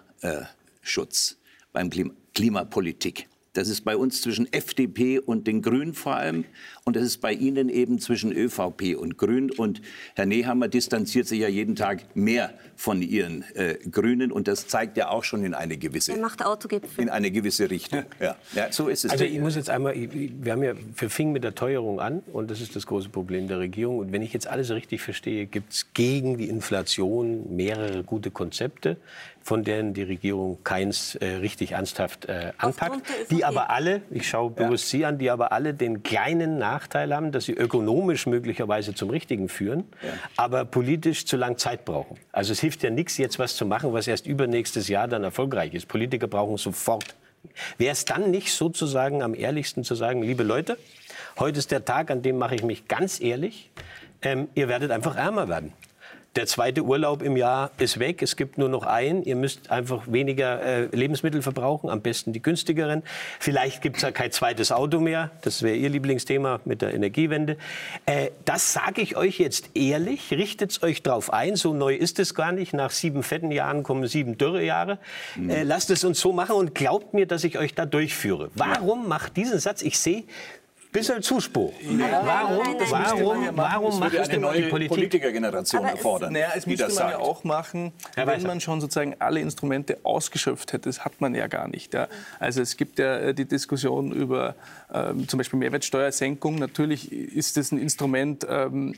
Klimaschutz, beim Klima Klimapolitik. Das ist bei uns zwischen F D P und den Grünen vor allem. Und das ist bei Ihnen eben zwischen ÖVP und Grün. Und Herr Nehammer distanziert sich ja jeden Tag mehr von Ihren äh, Grünen. Und das zeigt ja auch schon in eine gewisse, er macht Autogipfel. in eine gewisse Richtung. Ja. Ja, so ist es. Also ich muss jetzt einmal, wir haben ja, wir fingen mit der Teuerung an. Und das ist das große Problem der Regierung. Und wenn ich jetzt alles richtig verstehe, gibt es gegen die Inflation mehrere gute Konzepte, von denen die Regierung keins äh, richtig ernsthaft äh, anpackt, die aber alle, ich schaue bewusst ja. Sie an, die aber alle den kleinen Nachteil haben, dass sie ökonomisch möglicherweise zum Richtigen führen, ja. aber politisch zu lang Zeit brauchen. Also es hilft ja nichts, jetzt was zu machen, was erst übernächstes Jahr dann erfolgreich ist. Politiker brauchen sofort. Wäre es dann nicht sozusagen am ehrlichsten zu sagen, liebe Leute, heute ist der Tag, an dem mache ich mich ganz ehrlich, ähm, ihr werdet einfach ärmer werden. Der zweite Urlaub im Jahr ist weg. Es gibt nur noch einen. Ihr müsst einfach weniger äh, Lebensmittel verbrauchen, am besten die günstigeren. Vielleicht gibt es ja kein zweites Auto mehr. Das wäre Ihr Lieblingsthema mit der Energiewende. Äh, das sage ich euch jetzt ehrlich. Richtet euch drauf ein. So neu ist es gar nicht. Nach sieben fetten Jahren kommen sieben dürre Jahre. Mhm. Äh, lasst es uns so machen und glaubt mir, dass ich euch da durchführe. Warum macht diesen Satz? Ich sehe Bisschen Zuspruch. Ja, warum nein, nein, warum, nein. warum macht es denn neue die Politik? Politikergeneration Aber es- erfordern? Naja, es die müsste das man ja sagt. auch machen, Herr wenn Weißer. man schon sozusagen alle Instrumente ausgeschöpft hätte. Das hat man ja gar nicht. Ja. Also es gibt ja äh, die Diskussion über ähm, zum Beispiel Mehrwertsteuersenkung. Natürlich ist das ein Instrument, ähm,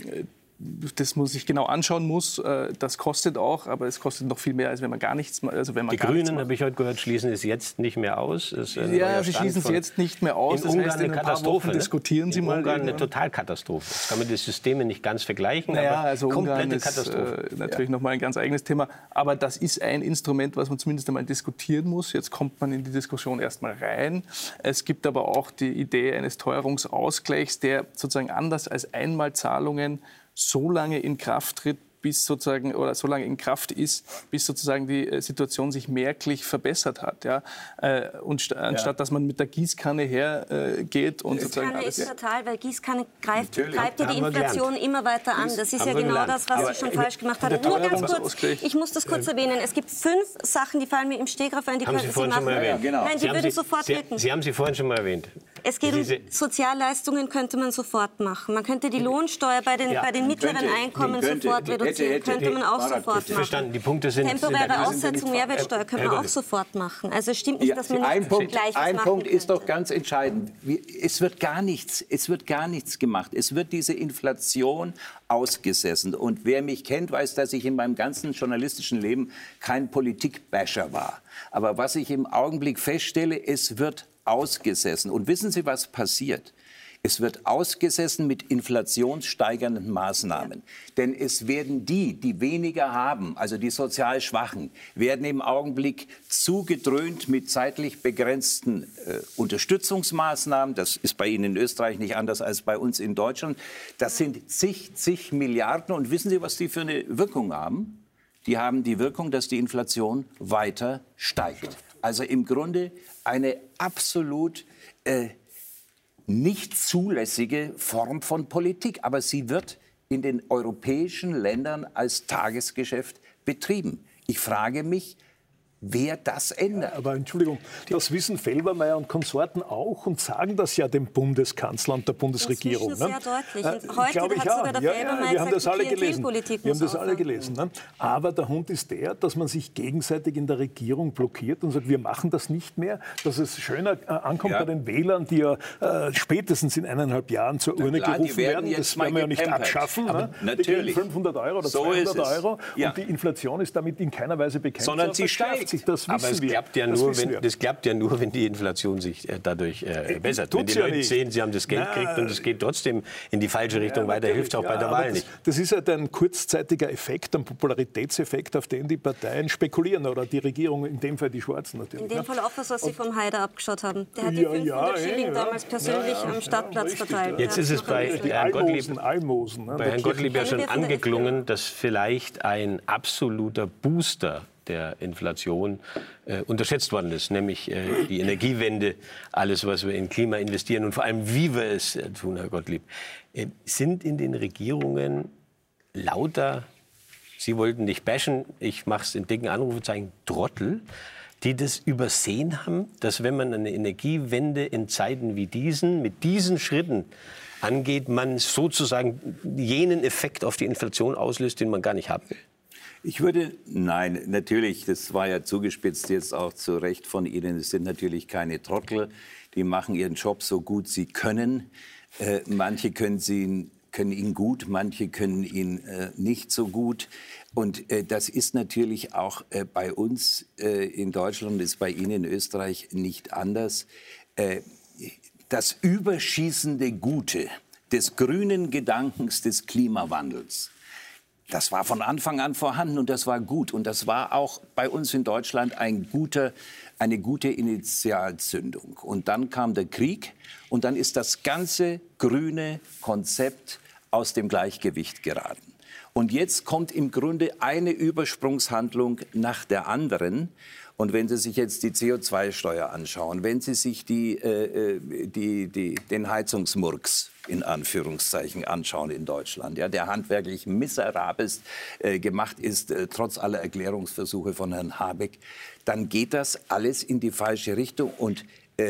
das man sich genau anschauen muss. Äh, das kostet auch, aber es kostet noch viel mehr, als wenn man gar nichts macht. Also wenn man Die gar nichts Grünen, macht. habe ich heute gehört, schließen es jetzt nicht mehr aus. Ist ein Ja, neuer sie Stand schließen es von- jetzt nicht mehr aus. In Das Ungarn heißt, in eine ein paar Katastrophe. Wochen diskutieren ne? Sie in mal Ungarn eine irgendwann. Totalkatastrophe. Jetzt kann man die Systeme nicht ganz vergleichen, Naja, aber also Ungarn komplette ist Katastrophe. äh, natürlich noch mal ein ganz eigenes Thema. Aber das ist ein Instrument, was man zumindest einmal diskutieren muss. Jetzt kommt man in die Diskussion erstmal rein. Es gibt aber auch die Idee eines Teuerungsausgleichs, der sozusagen anders als Einmalzahlungen so lange in Kraft tritt, bis sozusagen oder so lange in Kraft ist, bis sozusagen die äh, Situation sich merklich verbessert hat. Ja? Äh, und st anstatt dass man mit der Gießkanne hergeht äh, und sozusagen Gießkanne alles. ist fatal, weil Gießkanne greift, Natürlich. greift ja die Haben wir Inflation immer weiter an. Das ist Haben ja wir genau gelernt. das, was Aber sie schon äh, falsch gemacht der hat. Nur ganz kurz, Teuerungsausgleich- ich muss das kurz erwähnen. Es gibt fünf Sachen, die fallen mir im Stegreif ein, die Haben Sie könnten Sie vorhin schon machen. mal erwähnt. genau. Nein, Sie die haben würden sie, sofort Sie, wirken. Sie haben sie vorhin schon mal erwähnt. Es geht um Diese- Sozialleistungen, könnte man sofort machen. Man könnte die Lohnsteuer bei den, Ja, bei den mittleren könnte, Einkommen könnte, sofort hätte, reduzieren, hätte, könnte man auch Fahrrad, sofort bitte. machen. Verstanden, die Punkte sind... Temporäre sind Aussetzung Mehrwertsteuer können Herr wir auch Gottlieb. sofort machen. Also es stimmt nicht, Ja, dass man ein nicht Punkt, Gleiches ein machen Punkt ist könnte. doch ganz entscheidend. Wir- Es wird gar nichts, es wird gar nichts gemacht. Es wird diese Inflation ausgesessen. Und wer mich kennt, weiß, dass ich in meinem ganzen journalistischen Leben kein Politikbasher war. Aber was ich im Augenblick feststelle, es wird ausgesessen. Und wissen Sie, was passiert? Es wird ausgesessen mit inflationssteigernden Maßnahmen. Denn es werden die, die weniger haben, also die sozial Schwachen, werden im Augenblick zugedröhnt mit zeitlich begrenzten äh, Unterstützungsmaßnahmen. Das ist bei Ihnen in Österreich nicht anders als bei uns in Deutschland. Das sind zig, zig Milliarden. Und wissen Sie, was die für eine Wirkung haben? Die haben die Wirkung, dass die Inflation weiter steigt. Also im Grunde eine absolut äh, nicht zulässige Form von Politik. Aber sie wird in den europäischen Ländern als Tagesgeschäft betrieben. Ich frage mich, wer das ändert. Aber Entschuldigung, das wissen Felbermayr und Konsorten auch und sagen das ja dem Bundeskanzler und der Bundesregierung. Inzwischen ne? sehr deutlich. Und Äh, heute glaube ich hat auch. sogar der ja, Felbermayr ja, wir haben gesagt, das alle die gelesen. Klientelpolitik Wir haben muss das alle aufhören. gelesen. Ne? Aber der Hund ist der, dass man sich gegenseitig in der Regierung blockiert und sagt, wir machen das nicht mehr, dass es schöner äh, ankommt Ja. bei den Wählern, die ja äh, spätestens in eineinhalb Jahren zur Urne klar, die gerufen werden werden. jetzt Das mal werden wir ja nicht gepampert. abschaffen. Aber Ne? Die natürlich. kriegen fünfhundert Euro oder So ist zweihundert es. Euro Ja. und die Inflation ist damit in keiner Weise bekämpft. Sondern sie verschärft steigt. sich. Das wissen Aber es wir. klappt, ja Das nur, wissen wenn, wir. das klappt ja nur, wenn die Inflation sich äh, dadurch äh, bessert. Wenn tut's die ja Leute nicht. sehen, sie haben das Geld Na, gekriegt und es geht trotzdem in die falsche Richtung weiter, natürlich, hilft auch bei ja, der aber Wahl das, nicht. Das ist halt ein kurzzeitiger Effekt, ein Popularitätseffekt, auf den die Parteien spekulieren oder die Regierung, in dem Fall die Schwarzen natürlich. In dem ne? Fall auch was, was Sie vom Haider abgeschaut haben. Der hat Ja, die fünfhundert ja, Schilling ja. damals persönlich Ja, ja, am Stadtplatz richtig, verteilt. Jetzt Ja, ist es noch bei ein bisschen. Die Herrn Gottlieb, Almosen, Almosen. Ne? bei Der Herrn Kirchen- Gottlieb ja Kennen schon wir von der angeklungen, dass vielleicht ein absoluter Booster der Inflation äh, unterschätzt worden ist, nämlich äh, die Energiewende, alles, was wir in Klima investieren und vor allem, wie wir es äh, tun, Herr Gottlieb. Äh, sind in den Regierungen lauter, Sie wollten nicht bashen, ich mache es in dicken Anrufezeichen, Trottel, die das übersehen haben, dass wenn man eine Energiewende in Zeiten wie diesen, mit diesen Schritten angeht, man sozusagen jenen Effekt auf die Inflation auslöst, den man gar nicht haben will? Ich würde, nein, natürlich, das war ja zugespitzt jetzt auch zu Recht von Ihnen. Es sind natürlich keine Trottel, die machen ihren Job so gut sie können. Äh, manche können, sie, können ihn gut, manche können ihn äh, nicht so gut. Und äh, das ist natürlich auch äh, bei uns äh, in Deutschland, ist bei Ihnen in Österreich nicht anders. Äh, das überschießende Gute des grünen Gedankens des Klimawandels, das war von Anfang an vorhanden und das war gut. Und das war auch bei uns in Deutschland ein guter, eine gute Initialzündung. Und dann kam der Krieg und dann ist das ganze grüne Konzept aus dem Gleichgewicht geraten. Und jetzt kommt im Grunde eine Übersprungshandlung nach der anderen. Und wenn Sie sich jetzt die C O zwei Steuer anschauen, wenn Sie sich die, äh, die, die, den Heizungsmurks in Anführungszeichen anschauen in Deutschland, ja, der handwerklich miserabelst äh, gemacht ist, äh, trotz aller Erklärungsversuche von Herrn Habeck, dann geht das alles in die falsche Richtung. Und äh,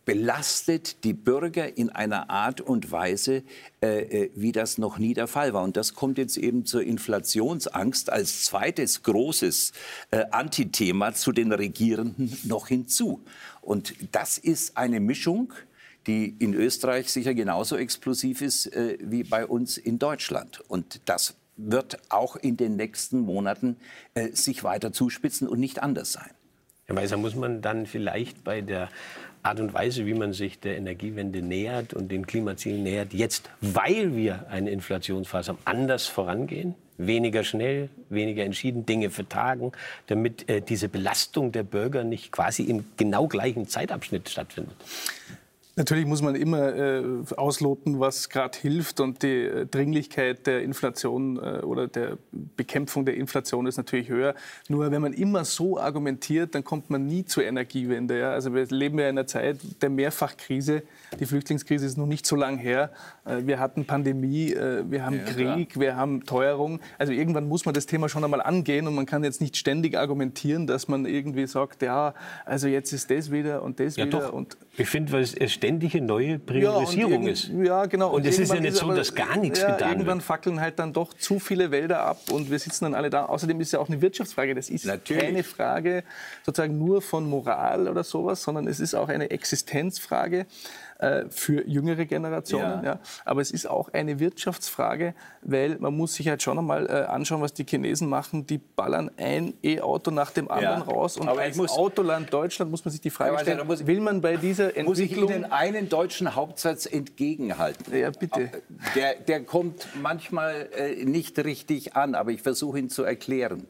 belastet die Bürger in einer Art und Weise, äh, wie das noch nie der Fall war. Und das kommt jetzt eben zur Inflationsangst als zweites großes äh, Antithema zu den Regierenden noch hinzu. Und das ist eine Mischung, die in Österreich sicher genauso explosiv ist äh, wie bei uns in Deutschland. Und das wird auch in den nächsten Monaten äh, sich weiter zuspitzen und nicht anders sein. Herr Meiser, muss man dann vielleicht bei der Art und Weise, wie man sich der Energiewende nähert und den Klimazielen nähert, jetzt, weil wir eine Inflationsphase haben, anders vorangehen? Weniger schnell, weniger entschieden, Dinge vertagen, damit äh, diese Belastung der Bürger nicht quasi im genau gleichen Zeitabschnitt stattfindet? Natürlich muss man immer äh, ausloten, was gerade hilft, und die äh, Dringlichkeit der Inflation äh, oder der Bekämpfung der Inflation ist natürlich höher. Nur wenn man immer so argumentiert, dann kommt man nie zur Energiewende. Ja? Also wir leben ja in einer Zeit der Mehrfachkrise. Die Flüchtlingskrise ist noch nicht so lang her. Äh, wir hatten Pandemie, äh, wir haben ja, Krieg, klar. wir haben Teuerung. Also irgendwann muss man das Thema schon einmal angehen, und man kann jetzt nicht ständig argumentieren, dass man irgendwie sagt, ja, also jetzt ist das wieder und das ja, wieder. Doch. Und ich finde, weil es ständige neue Priorisierung ja, ist. Ja, genau. Und, und es ist ja nicht ist so, aber, dass gar nichts ja, getan irgendwann wird. fackeln halt dann doch zu viele Wälder ab, und wir sitzen dann alle da. Außerdem ist es ja auch eine Wirtschaftsfrage. Das ist Natürlich. keine Frage sozusagen nur von Moral oder sowas, sondern es ist auch eine Existenzfrage äh, für jüngere Generationen. Ja. Ja. Aber es ist auch eine Wirtschaftsfrage, weil man muss sich halt schon einmal äh, anschauen, was die Chinesen machen. Die ballern ein E-Auto nach dem anderen ja. raus. Und aber als muss, Autoland Deutschland muss man sich die Frage stellen, also, muss, will man bei dieser Entwicklung... Muss ich Ihnen einen deutschen Hauptsatz entgegenhalten? Ja, bitte. Der, der kommt manchmal äh, nicht richtig an, aber ich versuche ihn zu erklären.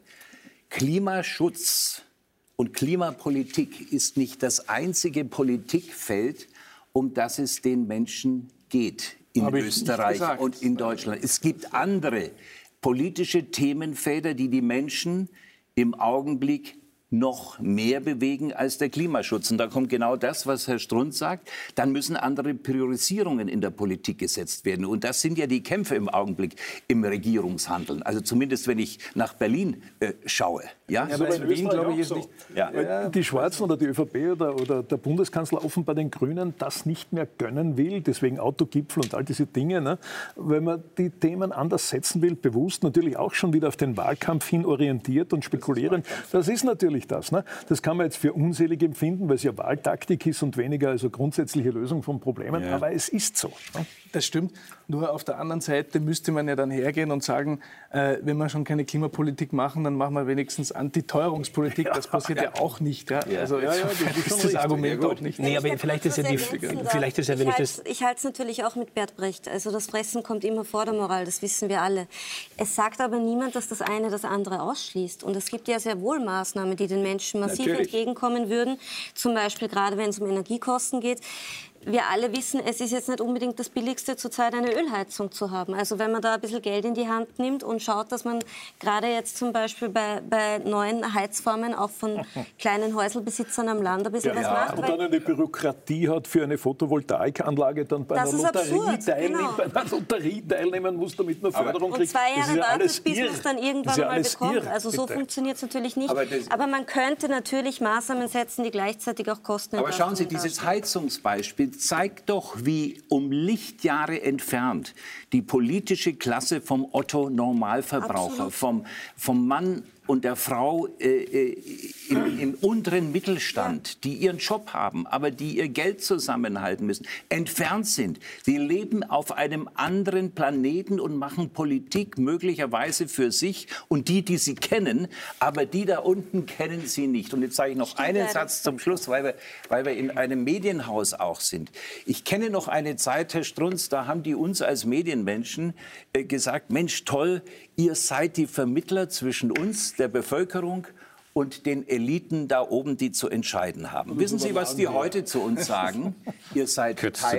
Klimaschutz und Klimapolitik ist nicht das einzige Politikfeld, um das es den Menschen geht in Österreich und in Deutschland. Es gibt andere politische Themenfelder, die die Menschen im Augenblick noch mehr bewegen als der Klimaschutz. Und da kommt genau das, was Herr Strunz sagt. Dann müssen andere Priorisierungen in der Politik gesetzt werden. Und das sind ja die Kämpfe im Augenblick im Regierungshandeln. Also zumindest, wenn ich nach Berlin äh, schaue. Ja, ja, aber in Wien, glaube ich, ist so. nicht... Ja. Ja. Die Schwarzen oder die ÖVP oder, oder der Bundeskanzler offenbar den Grünen das nicht mehr gönnen will, deswegen Autogipfel und all diese Dinge, ne? Weil man die Themen anders setzen will, bewusst natürlich auch schon wieder auf den Wahlkampf hin orientiert und spekulieren. Das ist natürlich das. Ne? Das kann man jetzt für unselig empfinden, weil es ja Wahltaktik ist und weniger also grundsätzliche Lösung von Problemen. Ja. Aber es ist so. Ne? Das stimmt. Nur auf der anderen Seite müsste man ja dann hergehen und sagen, äh, wenn wir schon keine Klimapolitik machen, dann machen wir wenigstens Antiteuerungspolitik. Das passiert ja, ja auch nicht. Ja? Ja. Also ja, ja, das ist das Argument auch nicht. Nee, aber vielleicht ist ja die... Vielleicht ist ja, wenn ich das... Ich halte es natürlich auch mit Bert Brecht. Also das Fressen kommt immer vor der Moral, das wissen wir alle. Es sagt aber niemand, dass das eine das andere ausschließt. Und es gibt ja sehr wohl Maßnahmen, die den Menschen massiv natürlich entgegenkommen würden. Zum Beispiel gerade, wenn es um Energiekosten geht. Wir alle wissen, es ist jetzt nicht unbedingt das Billigste zurzeit, eine Ölheizung zu haben. Also wenn man da ein bisschen Geld in die Hand nimmt und schaut, dass man gerade jetzt zum Beispiel bei, bei neuen Heizformen auch von kleinen Häuselbesitzern am Land ein bisschen ja, was ja. macht. Und dann eine Bürokratie hat für eine Photovoltaikanlage, dann bei das einer Lotterie, teilnehmen, genau. bei einer Lotterie teilnehmen muss, damit man Förderung und kriegt. zwei Jahre wartet, bis man es dann irgendwann ja mal bekommt. irre, also so funktioniert es natürlich nicht. Aber, aber man könnte natürlich Maßnahmen setzen, die gleichzeitig auch Kosten Aber schauen Sie, dieses Heizungsbeispiel zeigt doch, wie um Lichtjahre entfernt die politische Klasse vom Otto-Normalverbraucher, vom, vom Mann und der Frau äh, im, im unteren Mittelstand, die ihren Job haben, aber die ihr Geld zusammenhalten müssen, entfernt sind. Sie leben auf einem anderen Planeten und machen Politik möglicherweise für sich und die, die sie kennen, aber die da unten kennen sie nicht. Und jetzt sage ich noch Stimmt, einen leider. Satz zum Schluss, weil wir, weil wir in einem Medienhaus auch sind. Ich kenne noch eine Zeit, Herr Strunz, da haben die uns als Medienmenschen äh, gesagt, Mensch, toll, ihr seid die Vermittler zwischen uns, der Bevölkerung und den Eliten da oben, die zu entscheiden haben. Wissen Sie, was die heute zu uns sagen? Ihr seid Teil,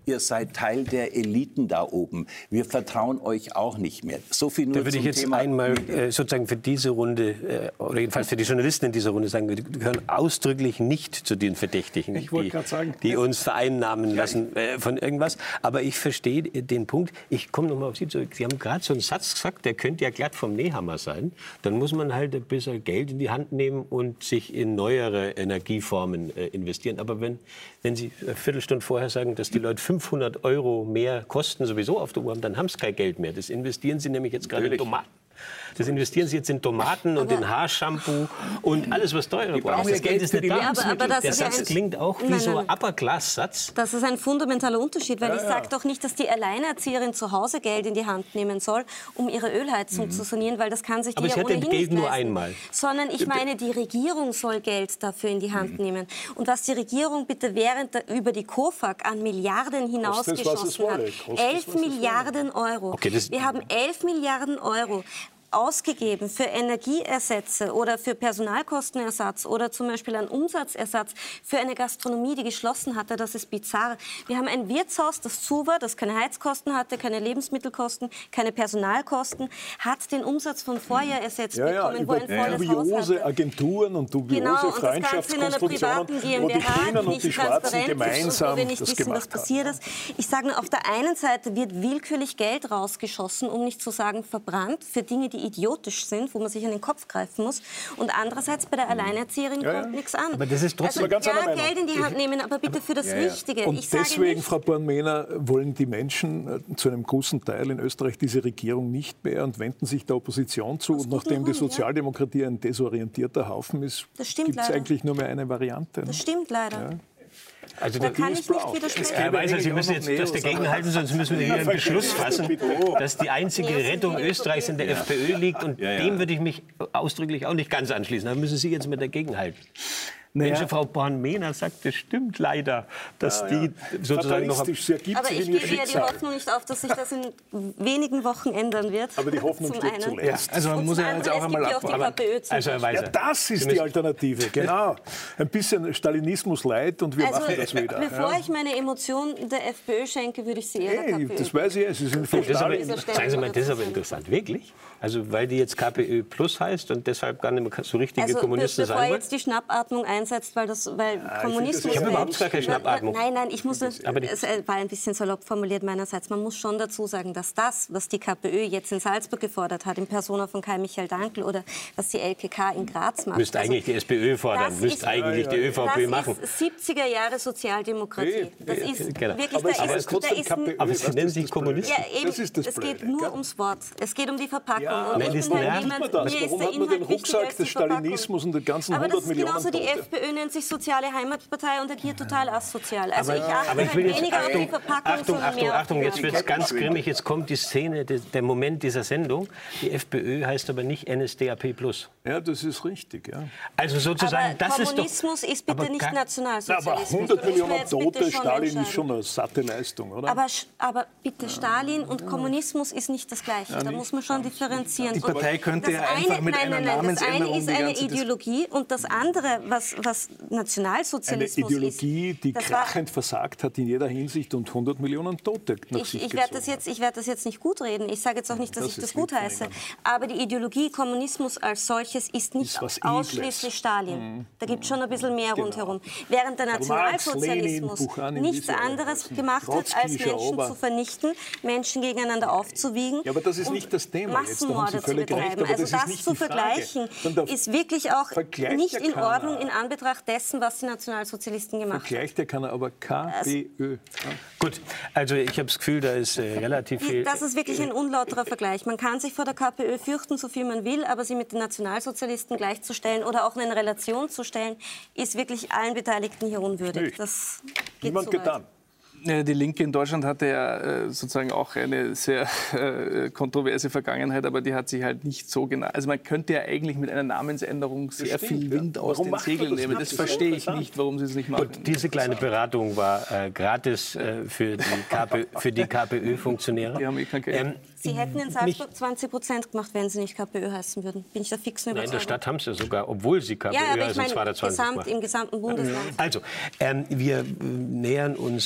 Ihr seid Teil der Eliten da oben. Wir vertrauen euch auch nicht mehr. So viel nur da würde zum ich jetzt Thema einmal äh, sozusagen für diese Runde, äh, oder jedenfalls für die Journalisten in dieser Runde sagen, wir gehören ausdrücklich nicht zu den Verdächtigen, Ich wollte die, gerade sagen. die uns vereinnahmen lassen äh, von irgendwas. Aber ich verstehe den Punkt. Ich komme noch mal auf Sie zurück. Sie haben gerade so einen Satz gesagt, der könnte ja glatt vom Nehammer sein. Dann muss man halt ein bisschen Geld in die Hand nehmen und sich in neuere Energieformen äh, investieren. Aber wenn, wenn Sie eine Viertelstunde vorher sagen, dass die Leute fünfhundert Euro mehr Kosten sowieso auf der Uhr haben, dann haben sie kein Geld mehr. Das investieren sie nämlich jetzt gerade in Tomaten. Das investieren sie jetzt in Tomaten und in Haarshampoo und alles, was teurer braucht. Das Geld ist nicht da. Ja, aber, aber das Der ist Satz ja ein, klingt auch wie nein, so nein. ein Upper-Class-Satz. Das ist ein fundamentaler Unterschied, weil Ja, ich ja. sage doch nicht, dass die Alleinerzieherin zu Hause Geld in die Hand nehmen soll, um ihre Ölheizung Mhm. zu sanieren, weil das kann sich die Aber ja sie hat ja ohnehin Geld nicht nur leisten. einmal. Sondern ich meine, die Regierung soll Geld dafür in die Hand Mhm. nehmen. Und was die Regierung bitte während der, über die KOFAG an Milliarden Kostet es, was es hinausgeschossen hat, wolle. Kostet es, elf was es Milliarden Euro. Okay, das- Wir haben elf Milliarden Euro ausgegeben für Energieersätze oder für Personalkostenersatz oder zum Beispiel einen Umsatzersatz für eine Gastronomie, die geschlossen hatte. Das ist bizarr. Wir haben ein Wirtshaus, das zu war, das keine Heizkosten hatte, keine Lebensmittelkosten, keine Personalkosten, hat den Umsatz vom Vorjahr ersetzt Ja, ja, bekommen, wo über ein volles Haus dubiose hatte. Agenturen und dubiose Genau, und das Ganze in einer Freundschaftskonstruktionen, privaten wo die GmbH, Grünen die und die nicht Schwarzen transparent ist und gemeinsam wo wir nicht das wissen, was gemacht haben. passiert ist. Ich sage nur, auf der einen Seite wird willkürlich Geld rausgeschossen, um nicht zu sagen verbrannt, für Dinge, die idiotisch sind, wo man sich an den Kopf greifen muss. Und andererseits bei der Alleinerzieherin Ja, ja. kommt nichts an. Aber das ist trotzdem- also, Aber ganz ja, anderer Meinung. Geld in die Hand nehmen, aber bitte für das Richtige. Und ich sage deswegen, nicht, Frau Born-Mehner, wollen die Menschen äh, zu einem großen Teil in Österreich diese Regierung nicht mehr und wenden sich der Opposition zu. Aus Und gutem nachdem die Grund, ja. Sozialdemokratie ein desorientierter Haufen ist, Das stimmt gibt es leider. eigentlich nur mehr eine Variante. das stimmt leider. Also Da der, kann ich nicht widersprechen. Herr Weiser, Sie müssen jetzt das dagegen halten, sonst müssen wir hier einen Beschluss fassen, dass die einzige Rettung Österreichs in der FPÖ liegt. Und dem würde ich mich ausdrücklich auch nicht ganz anschließen. Da müssen Sie jetzt mit dagegen halten. Naja. Mensch, Frau Born-Mehner sagt, das stimmt leider, dass die sozusagen noch... Fatalistisch, sie ergibt Aber sich ich in ihr gebe ja die Schicksal. Hoffnung nicht auf, dass sich das in wenigen Wochen ändern wird. Aber die Hoffnung Zum stirbt einen. zuletzt. Also man Und muss zum ja jetzt anderen, auch einmal es gibt ja auch die abwarten. KPÖ zum Also, Herr Beispiel. Weiser, Ja, das Sie ist müssen- die Alternative, genau. Ein bisschen Stalinismus leid und wir Also, machen das wieder. bevor ja. ich meine Emotionen der FPÖ schenke, würde ich sie eher der Hey, KPÖ. das weiß ich ja, Sie sind von Das ist aber, Stalin. sagen Sie mal, das ist aber interessant. Wirklich? Also weil die jetzt KPÖ Plus heißt und deshalb gar nicht mehr so richtige Also be Kommunisten bevor sein wollen? jetzt die Schnappatmung einsetzt, weil, das, weil Kommunismus... das ist aber überhaupt gar keine Schnappatmung. Nein, nein, ich muss das, Aber die- es war ein bisschen salopp formuliert meinerseits. Man muss schon dazu sagen, dass das, was die KPÖ jetzt in Salzburg gefordert hat, in Persona von Kai Michael Dankl oder was die L K K in Graz macht. Müsste eigentlich die SPÖ fordern, das müsste ist- eigentlich die ÖVP machen. Das ist siebziger Jahre Sozialdemokratie. Das Ja, ist genau. wirklich, Aber da es ist ist, da trotzdem ist KPÖ. Aber Was Sie ist nennen das sich Blöde? Kommunisten. Ja, eben. Das ist das es geht Blöde, nur gell? ums Wort. Es geht um die Verpackung. Ja, und Nein, ich das bin halt nervt. niemand, Warum hat man das? mir ist Warum der hat man den Inhalt wichtiger Rucksack als die des Stalinismus Verpackung. und den ganzen Aber das hundert ist Millionen genauso, die Tote? FPÖ nennt sich Soziale Heimatpartei und agiert total asozial. Also ich achte Aber ich will halt jetzt, weniger auf die Achtung, Verpackung, Achtung, sondern Achtung, mehr auf Achtung, die jetzt wird es Werbung. ganz grimmig, jetzt kommt die Szene, der, der Moment dieser Sendung. Die FPÖ heißt aber nicht N S D A P plus. Ja, das ist richtig. Ja. Also sozusagen, Aber das ist doch... Kommunismus ist bitte aber nicht gar- Na, Nationalsozialismus. aber hundert Das müssen wir Millionen jetzt bitte Tote, schon Stalin entscheiden. ist schon eine satte Leistung, oder? Aber, Sch- aber bitte, Stalin und Kommunismus ist nicht das Gleiche. Da muss man schon differenzieren. Die Partei Und könnte das ja einfach mit nein, einer nein, nein, das eine Namensänderung ist die eine ganze Dis- Ideologie und das andere, was, was Eine Nationalsozialismus Ideologie, ist. die das war- krachend versagt hat in jeder Hinsicht und hundert Millionen Tote nach Ich, sich ich werde gezogen das, jetzt- ich werd das jetzt nicht gut reden. Ich sage jetzt auch nicht, dass Das ich das ist lieb gut von heiße. Ihnen. Aber die Ideologie Kommunismus als solches ist nicht Ist was Edles. ausschließlich Stalin. Da gibt es schon ein bisschen mehr rundherum. Während der Marx, Nationalsozialismus Lenin, Buchanin, nichts wie sie alle anderes heißen. gemacht hat, als Trotzki, Menschen Schauber. zu vernichten, Menschen gegeneinander aufzuwiegen. Ja, aber das ist und nicht das Thema jetzt. Da haben Massenmorde Sie zu völlig recht, betreiben. aber Also das ist das nicht zu die Frage. vergleichen, Dann der ist wirklich auch vergleicht nicht ja in keiner. Ordnung in Anbetracht dessen, was die Nationalsozialisten gemacht haben. Vergleicht ja keiner, aber KPÖ. Gut, also ich habe das Gefühl, da ist äh, relativ viel... Das ist wirklich ein unlauterer Vergleich. Man kann sich vor der KPÖ fürchten, so viel man will, aber sie mit den Nationalsozialisten gleichzustellen oder auch in eine Relation zu stellen, ist wirklich allen Beteiligten hier unwürdig. Nicht. Das geht Niemand so weit. getan. Ja, die Linke in Deutschland hatte ja äh, sozusagen auch eine sehr äh, kontroverse Vergangenheit, aber die hat sich halt nicht so genau. Also man könnte ja eigentlich mit einer Namensänderung sehr stimmt, viel Wind ja. aus Warum den macht man Segeln das nehmen. nicht? Das Das ist verstehe ich interessant. nicht, warum sie es nicht machen. Gut, diese kleine Beratung war äh, gratis äh, für die KPÖ, für die KPÖ-Funktionäre. Die haben eh kein Geld. Sie hätten in Salzburg zwanzig Prozent gemacht, wenn sie nicht KPÖ heißen würden. Bin ich der fixen Nein, in der Überzeugung. Stadt haben sie sogar, obwohl sie KPÖ Ja, aber ich heißen, meine, zweihundertzwanzig gesamt, gemacht. im gesamten Bundesland. Also, ähm, wir äh, nähern uns sozusagen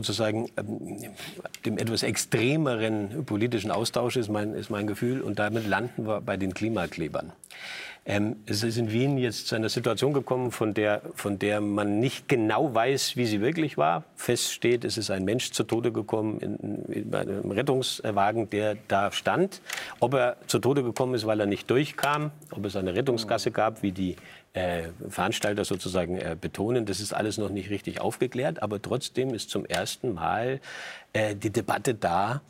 sozusagen ähm, dem etwas extremeren politischen Austausch, ist mein, ist mein Gefühl. Und damit landen wir bei den Klimaklebern. Ähm, es ist in Wien jetzt zu einer Situation gekommen, von der, von der man nicht genau weiß, wie sie wirklich war. Feststeht, es ist ein Mensch zu Tode gekommen in, in einem Rettungswagen, der da stand. Ob er zu Tode gekommen ist, weil er nicht durchkam, ob es eine Rettungsgasse gab, wie die äh, Veranstalter sozusagen äh, betonen, das ist alles noch nicht richtig aufgeklärt. Aber trotzdem ist zum ersten Mal äh, die Debatte da,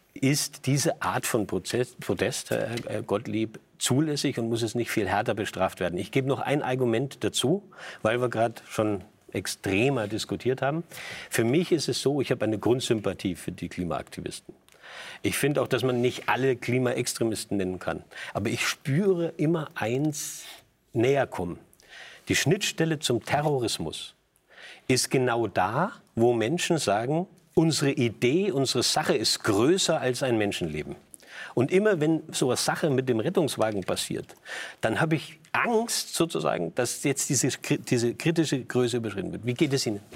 ist diese Art von Prozess, Protest, Herr Gottlieb, zulässig und muss es nicht viel härter bestraft werden? Ich gebe noch ein Argument dazu, weil wir gerade schon extremer diskutiert haben. Für mich ist es so, ich habe eine Grundsympathie für die Klimaaktivisten. Ich finde auch, dass man nicht alle Klimaextremisten nennen kann. Aber ich spüre immer eins näher kommen. Die Schnittstelle zum Terrorismus ist genau da, wo Menschen sagen, unsere Idee, unsere Sache ist größer als ein Menschenleben. Und immer wenn so eine Sache mit dem Rettungswagen passiert, dann habe ich Angst sozusagen, dass jetzt diese, diese kritische Größe überschritten wird. Wie geht es Ihnen?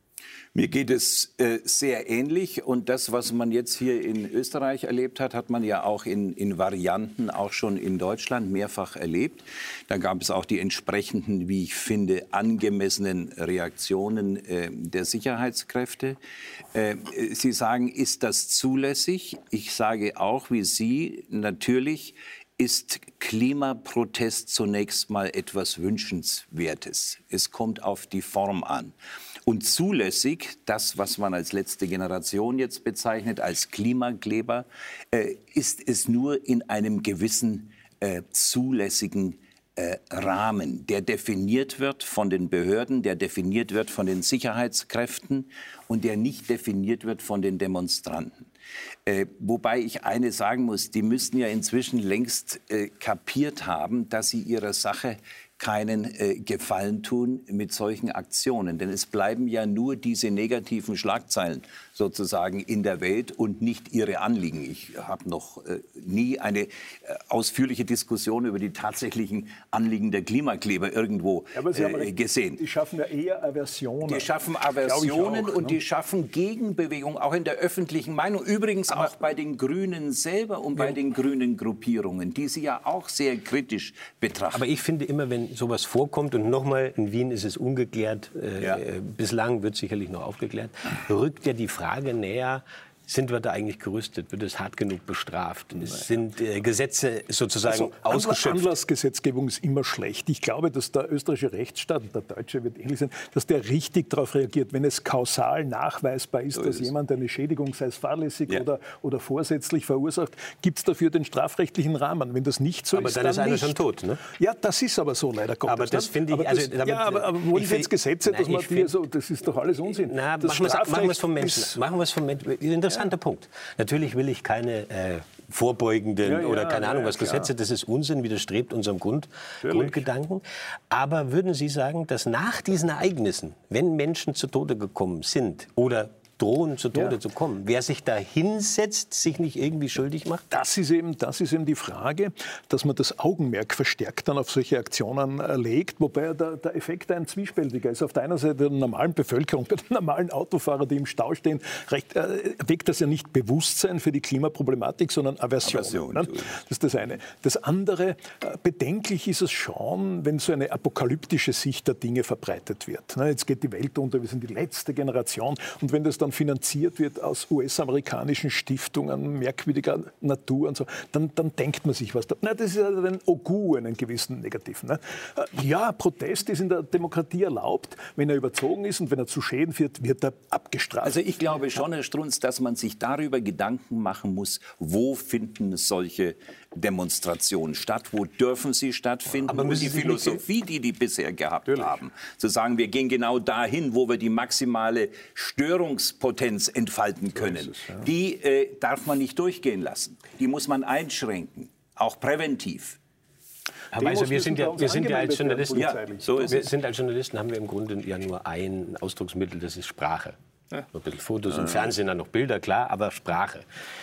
Mir geht es äh, sehr ähnlich. Und das, was man jetzt hier in Österreich erlebt hat, hat man ja auch in, in Varianten auch schon in Deutschland mehrfach erlebt. Da gab es auch die entsprechenden, wie ich finde, angemessenen Reaktionen äh, der Sicherheitskräfte. Äh, Sie sagen, ist das zulässig? Ich sage auch, wie Sie, natürlich ist Klimaprotest zunächst mal etwas Wünschenswertes. Es kommt auf die Form an. Und zulässig, das, was man als letzte Generation jetzt bezeichnet, als Klimakleber, äh, ist es nur in einem gewissen äh, zulässigen äh, Rahmen, der definiert wird von den Behörden, der definiert wird von den Sicherheitskräften und der nicht definiert wird von den Demonstranten. Äh, wobei ich eine sagen muss, die müssten ja inzwischen längst äh, kapiert haben, dass sie ihrer Sache keinen äh, Gefallen tun mit solchen Aktionen. Denn es bleiben ja nur diese negativen Schlagzeilen sozusagen in der Welt und nicht ihre Anliegen. Ich habe noch äh, nie eine äh, ausführliche Diskussion über die tatsächlichen Anliegen der Klimakleber irgendwo ja, aber Sie haben äh, recht, gesehen. Die schaffen ja eher Aversionen. Die schaffen Aversionen auch, und ne? die schaffen Gegenbewegung, auch in der öffentlichen Meinung. Übrigens aber auch bei den Grünen selber und bei ja. den grünen Gruppierungen, die sie ja auch sehr kritisch betrachten. Aber ich finde immer, wenn sowas vorkommt, und nochmal, in Wien ist es ungeklärt, äh, Ja. äh, bislang wird sicherlich noch aufgeklärt, rückt ja die Frage näher, sind wir da eigentlich gerüstet? Wird es hart genug bestraft? Es sind äh, Gesetze sozusagen also, ausgeschöpft? Anlassgesetzgebung ist immer schlecht. Ich glaube, dass der österreichische Rechtsstaat, der deutsche wird ähnlich sein, dass der richtig darauf reagiert, wenn es kausal nachweisbar ist, so dass ist jemand eine Schädigung, sei es fahrlässig ja. oder, oder vorsätzlich verursacht, gibt es dafür den strafrechtlichen Rahmen. Wenn das nicht so aber ist, dann ist dann einer nicht. schon tot, ne? Ja, das ist aber so, leider Gottes. Aber das finde ich... Aber das, also, damit, ja, aber, aber wollen Sie jetzt Gesetze, nein, dass man ich die find, so, das ist doch alles Unsinn. Na, das machen wir es vom Menschen. ist, Machen wir es vom Menschen. Interessanter ja. Punkt. Natürlich will ich keine äh, vorbeugenden ja, ja, oder keine Ahnung ja, was Gesetze, das ist Unsinn, widerstrebt unserem Grund, Natürlich. Grundgedanken. Aber würden Sie sagen, dass nach diesen Ereignissen, wenn Menschen zu Tode gekommen sind oder drohen zu Tode Ja. zu kommen, wer sich da hinsetzt, sich nicht irgendwie schuldig macht? Das ist eben, das ist eben die Frage, dass man das Augenmerk verstärkt dann auf solche Aktionen äh, legt, wobei der, der Effekt ein zwiespältiger ist. Auf der einen Seite der normalen Bevölkerung, bei den normalen Autofahrern, die im Stau stehen, recht, äh, weckt das ja nicht Bewusstsein für die Klimaproblematik, sondern Aversion. Aversion ne? Das ist das eine. Das andere, äh, bedenklich ist es schon, wenn so eine apokalyptische Sicht der Dinge verbreitet wird. Ne? Jetzt geht die Welt unter, wir sind die letzte Generation. Und wenn das dann finanziert wird aus U S-amerikanischen Stiftungen, merkwürdiger Natur und so, dann, dann denkt man sich was. Da. Na, das ist also ein Ogu, einen gewissen negativen. Ne? Ja, Protest ist in der Demokratie erlaubt. Wenn er überzogen ist und wenn er zu Schäden führt, wird er abgestraft. Also ich glaube schon, Herr Strunz, dass man sich darüber Gedanken machen muss, wo finden solche Demonstrationen statt, wo dürfen sie stattfinden. Aber und die Philosophie, die die bisher gehabt Natürlich. haben, zu sagen, wir gehen genau dahin, wo wir die maximale Störungspotenz entfalten können, so es, ja. die äh, darf man nicht durchgehen lassen. Die muss man einschränken, auch präventiv. Herr Weiser, wir sind ja, wir sind ja als Journalisten, ja, so ist wir sind als Journalisten haben wir im Grunde ja nur ein Ausdrucksmittel, das ist Sprache. Ja. Ein bisschen Fotos, im Fernsehen dann noch Bilder, klar, aber Sprache.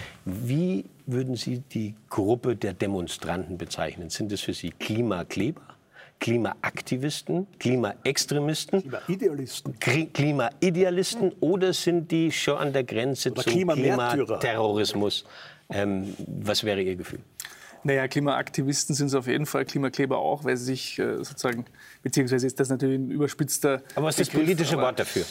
Wie würden Sie die Gruppe der Demonstranten bezeichnen? Sind es für Sie Klimakleber, Klimaaktivisten, Klimaextremisten, Klimaidealisten, Klimaidealisten oder sind die schon an der Grenze oder zum Klimaterrorismus? Ähm, was wäre Ihr Gefühl? Naja, Klimaaktivisten sind es auf jeden Fall, Klimakleber auch, weil sie sich äh, sozusagen, beziehungsweise ist das natürlich ein überspitzter Aber was ist das Begriff, politische aber, Wort dafür?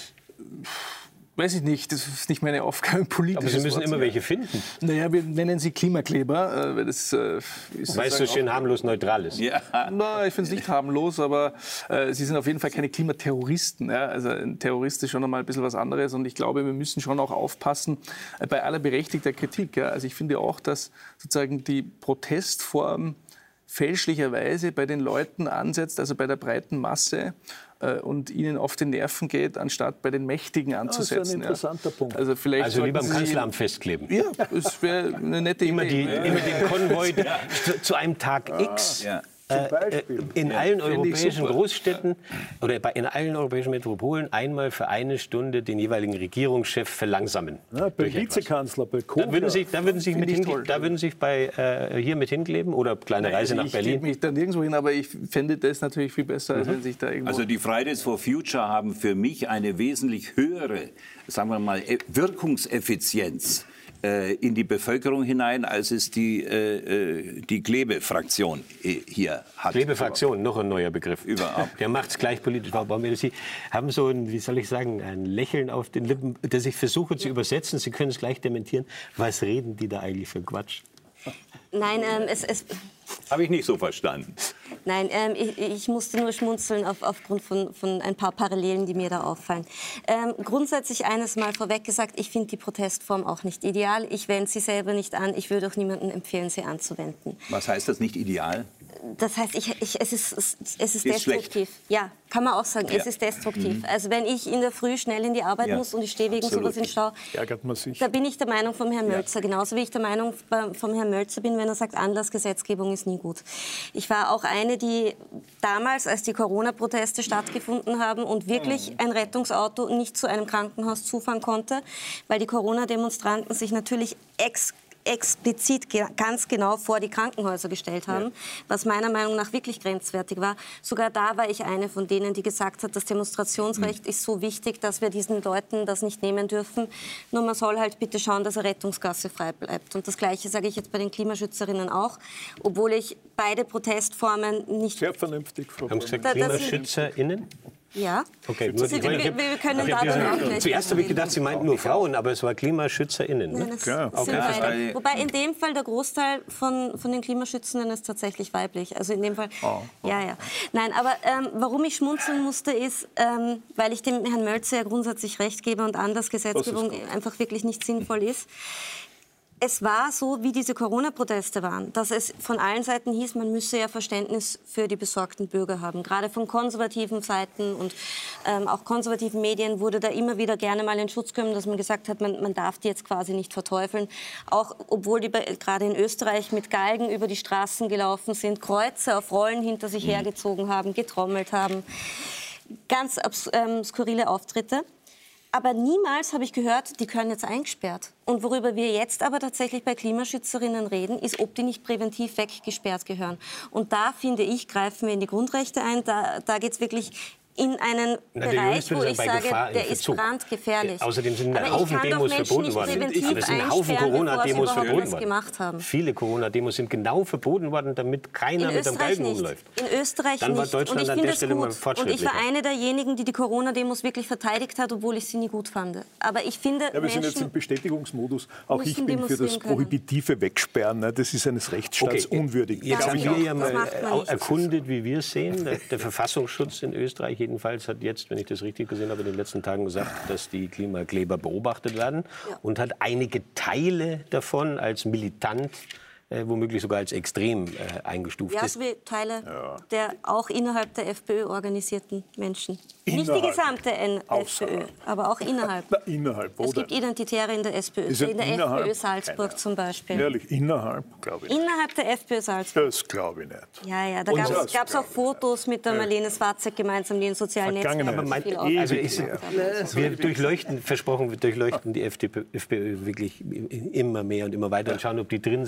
Weiß ich nicht, das ist nicht meine Aufgabe, politisch. Aber Sie müssen immer welche finden. Naja, wir nennen sie Klimakleber, äh, weil das äh, ist Weil es so schön harmlos neutral ist. Ja. Na, ich finde es nicht harmlos, aber äh, sie sind auf jeden Fall keine Klimaterroristen. Ja? Also ein Terrorist ist schon einmal ein bisschen was anderes und ich glaube, wir müssen schon auch aufpassen äh, bei aller berechtigter Kritik. Ja? Also ich finde auch, dass sozusagen die Protestform fälschlicherweise bei den Leuten ansetzt, also bei der breiten Masse, äh, und ihnen auf die Nerven geht, anstatt bei den Mächtigen anzusetzen. Das ist ein interessanter ja. Punkt. Also, vielleicht Also lieber am Sie, Kanzleramt festkleben. Ja, das wäre eine nette Immer, die, Idee. immer den Konvoi zu, zu einem Tag X. Ja. Äh, in allen ich europäischen super. Großstädten oder bei, in allen europäischen Metropolen einmal für eine Stunde den jeweiligen Regierungschef verlangsamen. Ja, beim Vizekanzler, bei Kohl. Da würden Sie, da würden Sie, mit ich hin, toll. da würden Sie bei, äh, hier mit hinkleben oder kleine Reise nach ich Berlin? gebe mich da nirgendwo hin, aber ich fände das natürlich viel besser, als wenn sich da irgendwo... Also die Fridays for Future haben für mich eine wesentlich höhere, sagen wir mal, E- Wirkungseffizienz äh, in die Bevölkerung hinein, als es die, äh, die Klebe-Fraktion äh, hier hat. Klebefraktion, noch ein neuer Begriff. Überhaupt. Der macht es gleich politisch. Frau Baumgartner, Sie haben so ein, wie soll ich sagen, ein Lächeln auf den Lippen, das ich versuche zu übersetzen. Sie können es gleich dementieren. Was reden die da eigentlich für Quatsch? Nein, ähm, es, es, Habe ich nicht so verstanden. nein ähm, ich, ich musste nur schmunzeln auf, aufgrund von, von ein paar Parallelen, die mir da auffallen. Ähm, grundsätzlich eines mal vorweg gesagt, ich finde die Protestform auch nicht ideal. Ich wende sie selber nicht an. Ich würde auch niemandem empfehlen, sie anzuwenden. Was heißt das, nicht ideal? Das heißt, ich, ich, es ist, es ist Ist destruktiv. schlecht. Ja, kann man auch sagen. Ja. Es ist destruktiv. Also wenn ich in der Früh schnell in die Arbeit Ja, muss und ich stehe wegen absolut. sowas in Stau, Ärgert man sich. da bin ich der Meinung vom Herrn Mölzer. Genauso wie ich der Meinung vom Herrn Mölzer bin, wenn er sagt, Anlassgesetzgebung ist nie gut. Ich war auch eine, die damals, als die Corona-Proteste stattgefunden haben und wirklich ein Rettungsauto nicht zu einem Krankenhaus zufahren konnte, weil die Corona-Demonstranten sich natürlich ex explizit ge ganz genau vor die Krankenhäuser gestellt haben, ja. was meiner Meinung nach wirklich grenzwertig war. Sogar da war ich eine von denen, die gesagt hat, das Demonstrationsrecht mhm. ist so wichtig, dass wir diesen Leuten das nicht nehmen dürfen. Nur man soll halt bitte schauen, dass eine Rettungsgasse frei bleibt. Und das Gleiche sage ich jetzt bei den Klimaschützerinnen auch, obwohl ich beide Protestformen nicht... Sehr vernünftig, Frau Haben Sie gesagt, Da- das- KlimaschützerInnen? Ja, Okay, nur Sie, die- wir, wir können da dann auch gleich... Zuerst habe ich gedacht, Sie meinten nur Frauen, aber es war KlimaschützerInnen. Nein, Ne? das Ja, sind okay. beide. Wobei in dem Fall der Großteil von, von den Klimaschützenden ist tatsächlich weiblich. Also in dem Fall, Oh, oh. ja, ja. Nein, aber ähm, warum ich schmunzeln musste, ist, ähm, weil ich dem Herrn Mölzer ja grundsätzlich recht gebe und Andersgesetzgebung Das ist einfach wirklich nicht sinnvoll ist. Es war so, wie diese Corona-Proteste waren, dass es von allen Seiten hieß, man müsse ja Verständnis für die besorgten Bürger haben. Gerade von konservativen Seiten und ähm, auch konservativen Medien wurde da immer wieder gerne mal in Schutz genommen, dass man gesagt hat, man, man darf die jetzt quasi nicht verteufeln. Auch obwohl die bei, gerade in Österreich mit Galgen über die Straßen gelaufen sind, Kreuze auf Rollen hinter sich hergezogen haben, getrommelt haben. Ganz abs ähm, skurrile Auftritte. Aber niemals habe ich gehört, die gehören jetzt eingesperrt. Und worüber wir jetzt aber tatsächlich bei Klimaschützerinnen reden, ist, ob die nicht präventiv weggesperrt gehören. Und da, finde ich, greifen wir in die Grundrechte ein. Da, da geht es wirklich in einen Na, der Bereich, Jurist wo würde ich sagen, bei sage, Gefahr im der ist Verzug. brandgefährlich. Äh, außerdem sind ein Aber Haufen ich kann Demos doch Menschen verboten nicht worden. präventiv Aber es sind ein Haufen einsperren, Corona-Demos bevor sie verboten was worden. gemacht haben. Viele Corona-Demos sind genau verboten worden, damit keiner In mit einem Österreich Galgen nicht. rumläuft. In Österreich Dann war nicht. Deutschland und ich an finde der es Stelle mal gut. Und ich fortschrittlicher. war eine derjenigen, die die Corona-Demos wirklich verteidigt hat, obwohl ich sie nie gut fand. Aber ich finde, Ja, wir sind jetzt im Menschen... Bestätigungsmodus. Auch ich müssen bin für das demonstrieren können. prohibitive Wegsperren. ne, Das ist eines Rechtsstaats unwürdig. Jetzt Ja, haben ich wir auch. ja Das mal macht man äh, nicht. erkundet, wie wir es sehen. Der, der Verfassungsschutz in Österreich jedenfalls hat jetzt, wenn ich das richtig gesehen habe, in den letzten Tagen gesagt, dass die Klimakleber beobachtet werden und hat einige Teile davon als militant, äh, womöglich sogar als extrem äh, eingestuft. Ja, Das- so wie Teile der auch innerhalb der FPÖ organisierten Menschen. Nicht die Innerhalb. gesamte N FPÖ, Außerhalb. aber auch innerhalb. Na, innerhalb, Es oder? gibt Identitäre in der SPÖ, Ist ja in der innerhalb? FPÖ Salzburg Keine zum Beispiel. Ehrlich, innerhalb, glaube ich. Innerhalb der FPÖ Salzburg. Das glaube ich nicht. Ja, ja, da Und gab das es auch glaub ich Fotos mit der Marlene Swatzek gemeinsam, die in sozialen Vergangenheit. Netzwerken Aber viel mein- auf- also Ewig ist, her. wir durchleuchten, versprochen, wir durchleuchten die FDP, FPÖ wirklich immer mehr und immer weiter und schauen, ob die drin sind oder draußen.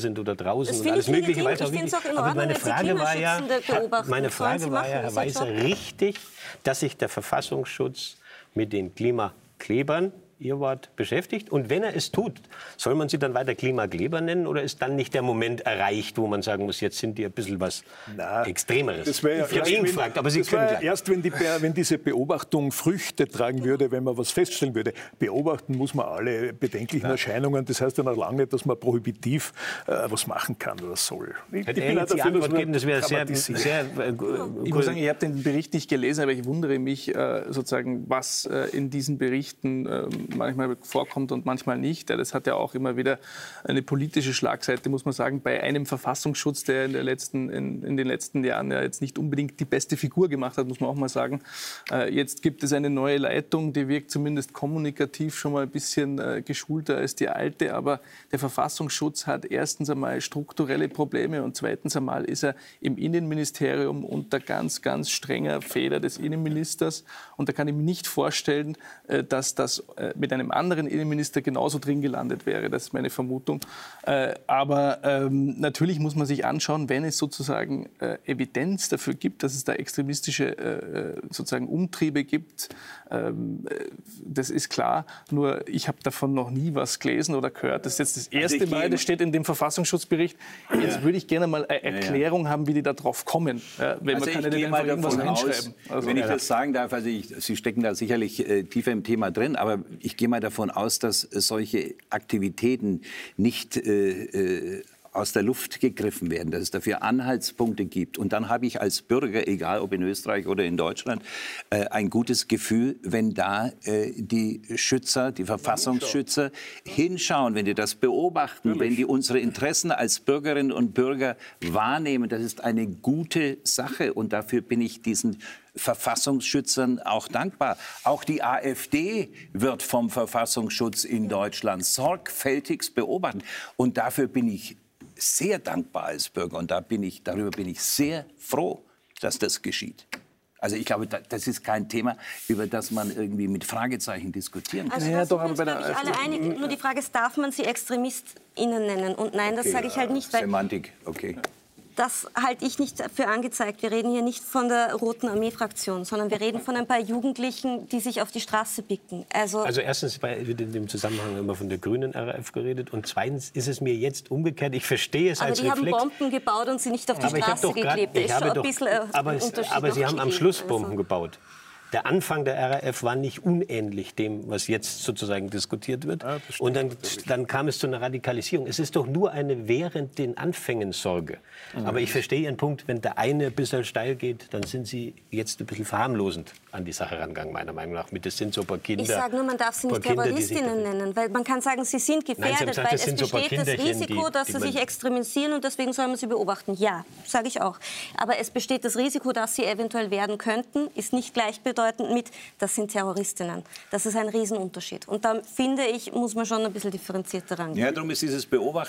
draußen Das und alles finde ich Mögliche. legitim. Weil Ich finde es auch in Aber Ordnung, meine wenn Sie Frage war ja, Klimaschützende beobachten. meine Das sollen Sie Frage war ja, machen, Herr das ist Weiser, ein Job. richtig, dass sich der Verfassungsschutz mit den Klimaklebern, Ihr Wort, beschäftigt? Und wenn er es tut, soll man sie dann weiter Klimakleber nennen oder ist dann nicht der Moment erreicht, wo man sagen muss, jetzt sind die ein bisschen was Na, Extremeres? Das wäre ja ich habe ihn gefragt, aber Sie das können wär gleich. erst, wenn, die, wenn diese Beobachtung Früchte tragen würde, wenn man was feststellen würde. Beobachten muss man alle bedenklichen ja. Erscheinungen. Das heißt ja noch lange nicht, dass man prohibitiv äh, was machen kann oder soll. Ich, Hätte ich er bin jetzt die dafür, Antwort geben, das wäre sehr, sehr äh, Ich muss sagen, ich habe den Bericht nicht gelesen, aber ich wundere mich äh, sozusagen, was äh, in diesen Berichten äh, manchmal vorkommt und manchmal nicht. Ja, das hat ja auch immer wieder eine politische Schlagseite, muss man sagen, bei einem Verfassungsschutz, der in, der letzten, in, in den letzten Jahren ja jetzt nicht unbedingt die beste Figur gemacht hat, muss man auch mal sagen. Äh, jetzt gibt es eine neue Leitung, die wirkt zumindest kommunikativ schon mal ein bisschen äh, geschulter als die alte, aber der Verfassungsschutz hat erstens einmal strukturelle Probleme und zweitens einmal ist er im Innenministerium unter ganz, ganz strenger Feder des Innenministers und da kann ich mir nicht vorstellen, äh, dass das äh, mit einem anderen Innenminister genauso drin gelandet wäre. Das ist meine Vermutung. Äh, aber ähm, natürlich muss man sich anschauen, wenn es sozusagen äh, Evidenz dafür gibt, dass es da extremistische äh, sozusagen Umtriebe gibt. Ähm, äh, das ist klar. Nur ich habe davon noch nie was gelesen oder gehört. Das ist jetzt das erste also Mal, das steht in dem Verfassungsschutzbericht. Jetzt ja. würde ich gerne mal eine Erklärung ja, ja. haben, wie die da drauf kommen. Ja, wenn also man kann ich ja gehe mal davon aus, also, wenn ich ja. das sagen darf, also ich, Sie stecken da sicherlich äh, tiefer im Thema drin, aber ich gehe mal davon aus, dass solche Aktivitäten nicht äh, äh, aus der Luft gegriffen werden, dass es dafür Anhaltspunkte gibt. Und dann habe ich als Bürger, egal ob in Österreich oder in Deutschland, äh, ein gutes Gefühl, wenn da äh, die Schützer, die Verfassungsschützer hinschauen, wenn die das beobachten, Natürlich. wenn die unsere Interessen als Bürgerinnen und Bürger wahrnehmen. Das ist eine gute Sache und dafür bin ich diesen Verfassungsschützern auch dankbar. Auch die AfD wird vom Verfassungsschutz in Deutschland sorgfältigst beobachtet. Und dafür bin ich sehr dankbar als Bürger. Und da bin ich, darüber bin ich sehr froh, dass das geschieht. Also ich glaube, das ist kein Thema, über das man irgendwie mit Fragezeichen diskutieren kann. Also ja, das doch, sind wir uns, glaube ich, alle einig. Nur die Frage ist, darf man sie ExtremistInnen nennen? Und nein, das okay, sage ich halt nicht. Weil Semantik, okay. Das halte ich nicht für angezeigt. Wir reden hier nicht von der Roten Armee-Fraktion, sondern wir reden von ein paar Jugendlichen, die sich auf die Straße picken. Also, also erstens wird in dem Zusammenhang immer von der grünen R A F geredet und zweitens ist es mir jetzt umgekehrt. Ich verstehe es aber als die Reflex. haben Bomben gebaut und sie nicht auf die aber Straße ich grad, geklebt. ich ist habe schon doch, ein bisschen ein aber, es, Unterschied aber Sie haben am gegeben. Schluss Bomben also. gebaut. Der Anfang der R A F war nicht unähnlich dem, was jetzt sozusagen diskutiert wird. Ja, und dann, dann kam es zu einer Radikalisierung. Es ist doch nur eine während den Anfängen Sorge. Mhm. Aber ich verstehe Ihren Punkt, wenn der eine ein bisschen steil geht, dann sind Sie jetzt ein bisschen verharmlosend an die Sache rangegangen, meiner Meinung nach. Mit, das sind so ein paar Kinder. Ich sage nur, man darf sie nicht Kinder, Terroristinnen nennen, weil man kann sagen, sie sind gefährdet, Nein, gesagt, weil es es so besteht das Risiko, die, dass die sie sich extremisieren und deswegen soll man sie beobachten. Ja, sage ich auch. Aber es besteht das Risiko, dass sie eventuell werden könnten, ist nicht gleichbedeutend mit, das sind Terroristinnen. Das ist ein Riesenunterschied. Und da, finde ich, muss man schon ein bisschen differenzierter rangehen. Ja, darum ist dieses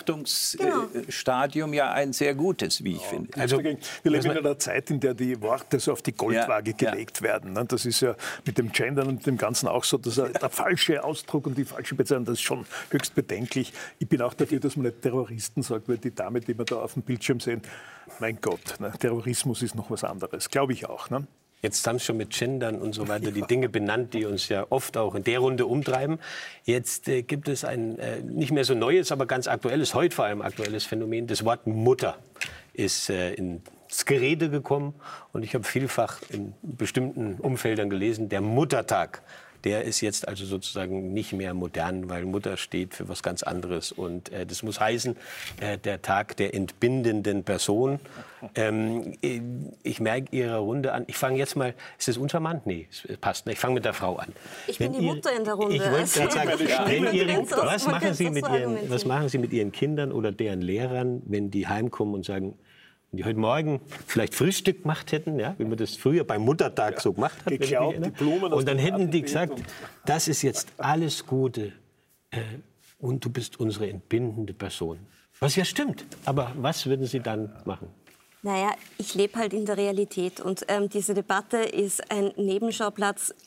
Beobachtungsstadium genau. ja ein sehr gutes, wie ich ja. finde. Also, wir leben in einer Zeit, in der die Worte so auf die Goldwaage ja. gelegt ja. werden. Das ist ja mit dem Gendern und dem Ganzen auch so, dass der falsche Ausdruck und die falsche Bezeichnung, das ist schon höchst bedenklich. Ich bin auch dafür, dass man nicht Terroristen sagt, weil die Dame, die wir da auf dem Bildschirm sehen, mein Gott, ne? Terrorismus ist noch was anderes. Glaube ich auch. Ne? Jetzt haben Sie schon mit Gendern und so weiter die Dinge benannt, die uns ja oft auch in der Runde umtreiben. Jetzt äh, gibt es ein äh, nicht mehr so neues, aber ganz aktuelles, heute vor allem aktuelles Phänomen. Das Wort Mutter ist äh, ins Gerede gekommen. Und ich habe vielfach in bestimmten Umfeldern gelesen, der Muttertag. Der ist jetzt also sozusagen nicht mehr modern, weil Mutter steht für was ganz anderes. Und äh, das muss heißen, äh, der Tag der entbindenden Person. Ähm, ich merke Ihre Runde an. Ich fange jetzt mal, ist das uncharmant? Nee, es passt nicht. Ich fange mit der Frau an. Ich wenn bin die ihr, Mutter in der Runde. Ich wollte gerade sagen, ja. wenn Ihre, was, machen Sie mit Ihren, was machen Sie mit Ihren Kindern oder deren Lehrern, wenn die heimkommen und sagen, die heute Morgen vielleicht Frühstück gemacht hätten, ja, wie man das früher beim Muttertag ja. so gemacht hat. Geklaut, die Blumen und dann hätten die gesagt, das ist jetzt alles Gute äh, und du bist unsere entbindende Person. Was ja stimmt. Aber was würden Sie dann machen? Naja, ich lebe halt in der Realität und ähm, diese Debatte ist ein Nebenschauplatz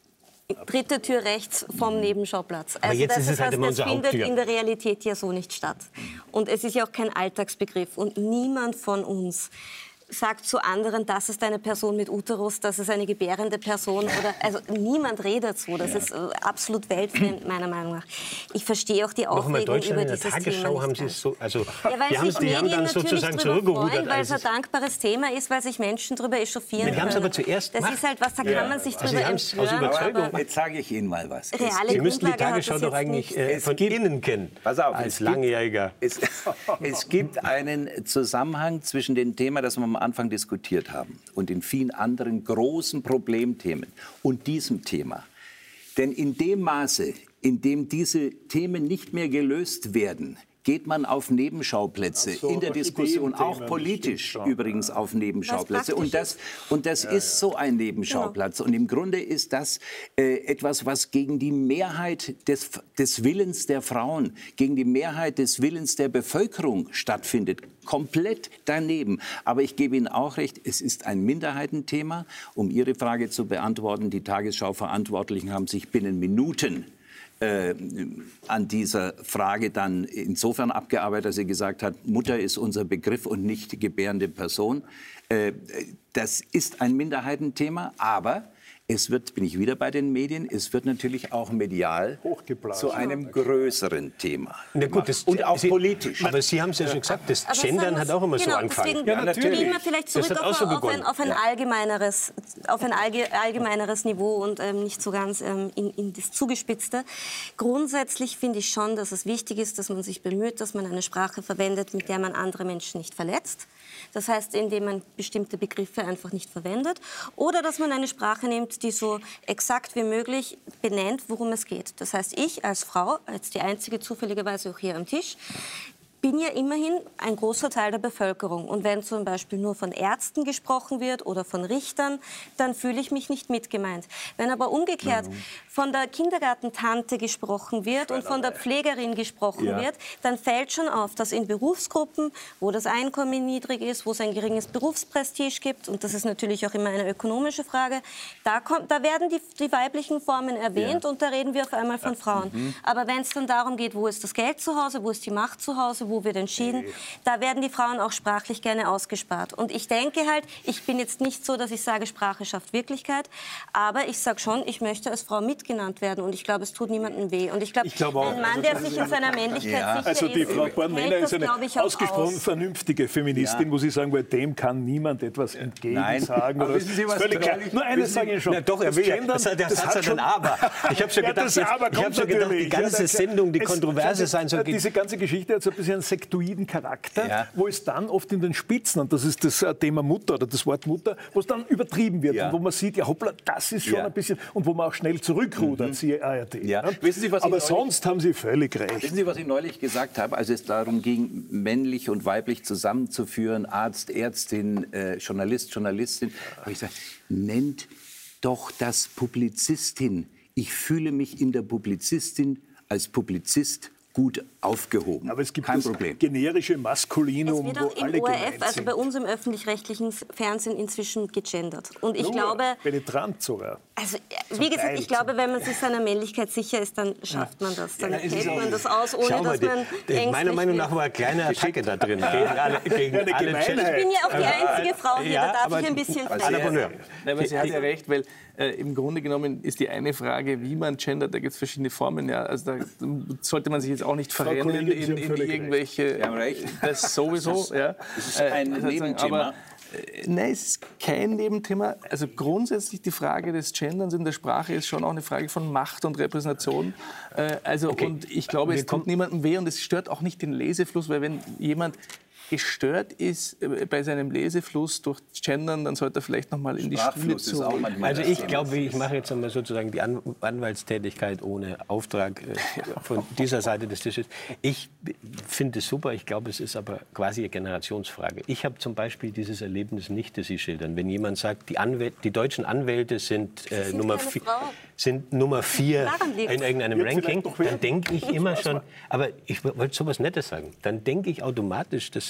dritte Tür rechts vom Nebenschauplatz. Also jetzt das ist es halt was, immer das unsere findet Haupttür. in der Realität ja so nicht statt. Und es ist ja auch kein Alltagsbegriff. Und niemand von uns sagt zu anderen, das ist eine Person mit Uterus, das ist eine gebärende Person. Oder, also niemand redet so. Das ja. ist absolut weltfremd, meiner Meinung nach. Ich verstehe auch die Aufregung über dieses Thema. In der Tagesschau haben Sie es so, also ja, weil die haben, sich die Medien haben dann natürlich sozusagen zurückgerudert, weil es ein dankbares Thema ist, weil sich Menschen darüber echauffieren können. Sie haben es aber zuerst Das gemacht. ist halt was, da ja. kann man sich also drüber empören. Aus Überzeugung. Jetzt sage ich Ihnen mal was. Reale Sie müssten die Grundlage Tagesschau doch eigentlich äh, von gibt, innen kennen, pass auf, als es Langjähriger. Gibt, es, es gibt einen Zusammenhang zwischen dem Thema, das wir am Anfang diskutiert haben, und den vielen anderen großen Problemthemen und diesem Thema. Denn in dem Maße, in dem diese Themen nicht mehr gelöst werden, geht man auf Nebenschauplätze, so, in der Diskussion, auch politisch übrigens auf Nebenschauplätze. Und das, und das ja, ist ja. so ein Nebenschauplatz. Genau. Und im Grunde ist das äh, etwas, was gegen die Mehrheit des, des Willens der Frauen, gegen die Mehrheit des Willens der Bevölkerung stattfindet. Komplett daneben. Aber ich gebe Ihnen auch recht, es ist ein Minderheitenthema. Um Ihre Frage zu beantworten, die Tagesschau-Verantwortlichen haben sich binnen Minuten Äh, an dieser Frage dann insofern abgearbeitet, dass sie gesagt hat, Mutter ist unser Begriff und nicht die gebärende Person. Äh, das ist ein Minderheitenthema, aber es wird, bin ich wieder bei den Medien, es wird natürlich auch medial zu einem größeren Thema. Na gut, das, und auch Sie, politisch. Aber Sie haben es ja schon gesagt, das aber Gendern hat auch immer genau, so angefangen. Deswegen ja, natürlich. Gehen wir vielleicht zurück auf, so auf, ein, auf ein ja. allgemeineres, auf ein allgemeineres Niveau und ähm, nicht so ganz ähm, in, in das Zugespitzte. Grundsätzlich finde ich schon, dass es wichtig ist, dass man sich bemüht, dass man eine Sprache verwendet, mit der man andere Menschen nicht verletzt. Das heißt, indem man bestimmte Begriffe einfach nicht verwendet. Oder dass man eine Sprache nimmt, die so exakt wie möglich benennt, worum es geht. Das heißt, ich als Frau, als die einzige zufälligerweise auch hier am Tisch, bin ja immerhin ein großer Teil der Bevölkerung. Und wenn zum Beispiel nur von Ärzten gesprochen wird oder von Richtern, dann fühle ich mich nicht mitgemeint. Wenn aber umgekehrt von der Kindergartentante gesprochen wird und von der Pflegerin gesprochen ja. wird, dann fällt schon auf, dass in Berufsgruppen, wo das Einkommen niedrig ist, wo es ein geringes Berufsprestige gibt, und das ist natürlich auch immer eine ökonomische Frage, da, kommt, da werden die, die weiblichen Formen erwähnt ja. und da reden wir auf einmal von Frauen. Mhm. Aber wenn es dann darum geht, wo ist das Geld zu Hause, wo ist die Macht zu Hause, wo wird entschieden, nee. da werden die Frauen auch sprachlich gerne ausgespart. Und ich denke halt, ich bin jetzt nicht so, dass ich sage, Sprache schafft Wirklichkeit, aber ich sage schon, ich möchte als Frau mitgenannt werden und ich glaube, es tut niemandem weh. Und ich glaube, glaub ein Mann, der sich in seiner Männlichkeit ja. sicher also die ist, Frau Born-Wender ist eine ausgesprochen aus. vernünftige Feministin, ja. muss ich sagen, weil dem kann niemand etwas entgegensagen. Nein, wissen Sie, was völlig klar. Nur eines sage ich schon. Na doch, er will ja. Das, das, das hat schon aber. Ich habe schon ja, gedacht, jetzt, ich hab schon gedacht die ganze ja, Sendung, die Kontroverse sein soll. Diese ganze Geschichte hat so ein bisschen einen sektoiden Charakter, ja. wo es dann oft in den Spitzen, und das ist das Thema Mutter oder das Wort Mutter, wo es dann übertrieben wird ja. und wo man sieht, ja hoppla, das ist schon ja. ein bisschen, und wo man auch schnell zurückrudert, mhm. siehe A R D. Ja. Ja. Wissen Sie, was Aber neulich, sonst haben Sie völlig recht. Wissen Sie, was ich neulich gesagt habe, als es darum ging, männlich und weiblich zusammenzuführen, Arzt, Ärztin, äh, Journalist, Journalistin, habe ich gesagt, nennt doch das Publizistin. Ich fühle mich in der Publizistin als Publizist gut aufgehoben. Aber es gibt kein das Problem. generische Maskulinum, es wird wo auch im alle O R F, gemeint also sind. bei uns im öffentlich-rechtlichen Fernsehen inzwischen gegendert. Und ich Nur glaube, penetrant sogar. also wie gesagt, ich glaube, wenn man sich seiner Männlichkeit sicher ist, dann schafft man das. Dann ja, hält man das aus, ohne dass die, man die, Meiner Meinung nach war eine kleine Attacke da drin. Gegen alle, gegen alle ich bin ja auch die einzige Frau hier, ja, da darf aber, ich ein bisschen also, frei. Nein, aber sie hat ja recht, weil äh, im Grunde genommen ist die eine Frage, wie man gendert, da gibt es verschiedene Formen. Ja. Also da sollte man sich jetzt auch nicht verrennen in, in irgendwelche... Recht. Das sowieso, ja. Das ist ein äh, Nebenthema. Aber, äh, nein, es ist kein Nebenthema. Also grundsätzlich die Frage des Genderns in der Sprache ist schon auch eine Frage von Macht und Repräsentation. Äh, also, okay. Und ich glaube, es tut niemandem weh und es stört auch nicht den Lesefluss, weil wenn jemand gestört ist bei seinem Lesefluss durch Gendern, dann sollte er vielleicht noch mal in die Schule zurück. Also ich glaube, ich mache jetzt einmal sozusagen die An Anwaltstätigkeit ohne Auftrag äh, von dieser Seite des Tisches. Ich finde es super, ich glaube, es ist aber quasi eine Generationsfrage. Ich habe zum Beispiel dieses Erlebnis nicht, das Sie schildern. Wenn jemand sagt, die, Anwäl die deutschen Anwälte sind, äh, sind, Nummer, vier, sind Nummer vier in irgendeinem Ranking, dann denke ich immer schon, aber ich wollte sowas Nettes sagen, dann denke ich automatisch, das sind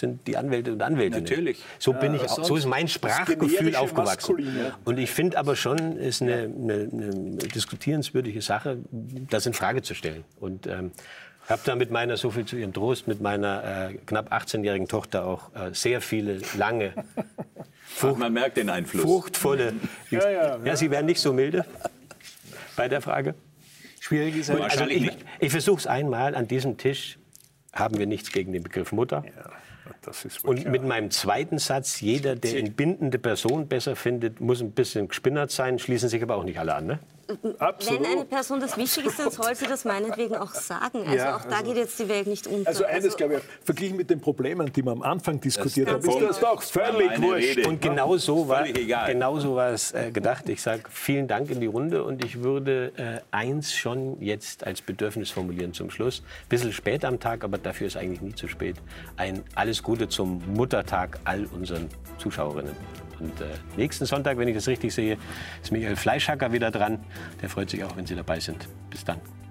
sind die Anwälte und Anwältinnen. Natürlich. So bin Ja, ich auch, sonst so ist mein Sprachgefühl generische aufgewachsen. Maskulin, ja. Und ich finde aber schon, ist eine, eine, eine diskutierenswürdige Sache, das in Frage zu stellen. Und ähm, habe da mit meiner, so viel zu ihrem Trost, mit meiner äh, knapp achtzehnjährigen Tochter auch äh, sehr viele lange, Frucht, man merkt den Einfluss. fruchtvolle... Ja, ja, ja, Sie werden nicht so milde bei der Frage. Schwierig ist halt, Also Wahrscheinlich ich, nicht. ich versuche es einmal, an diesem Tisch haben wir nichts gegen den Begriff Mutter. Ja, das ist wohl Und klar. mit meinem zweiten Satz, jeder, der entbindende Person besser findet, muss ein bisschen gespinnert sein, schließen sich aber auch nicht alle an. Ne? Absolut. Wenn eine Person das wichtig ist, dann soll sie das meinetwegen auch sagen. Also Ja, auch da geht jetzt die Welt nicht unter. Also eines, glaube ich, verglichen mit den Problemen, die wir am Anfang diskutiert haben, ist Punkt. das doch völlig Meine wurscht. Rede. Und genau so war, Völlig egal. genau so war es äh, gedacht. Ich sage vielen Dank in die Runde und ich würde äh, eins schon jetzt als Bedürfnis formulieren zum Schluss. Ein bisschen spät am Tag, aber dafür ist eigentlich nie zu spät. Ein alles Gute zum Muttertag all unseren Zuschauerinnen. Und äh, nächsten Sonntag, wenn ich das richtig sehe, ist Michael Fleischhacker wieder dran. Der freut sich auch, wenn Sie dabei sind. Bis dann.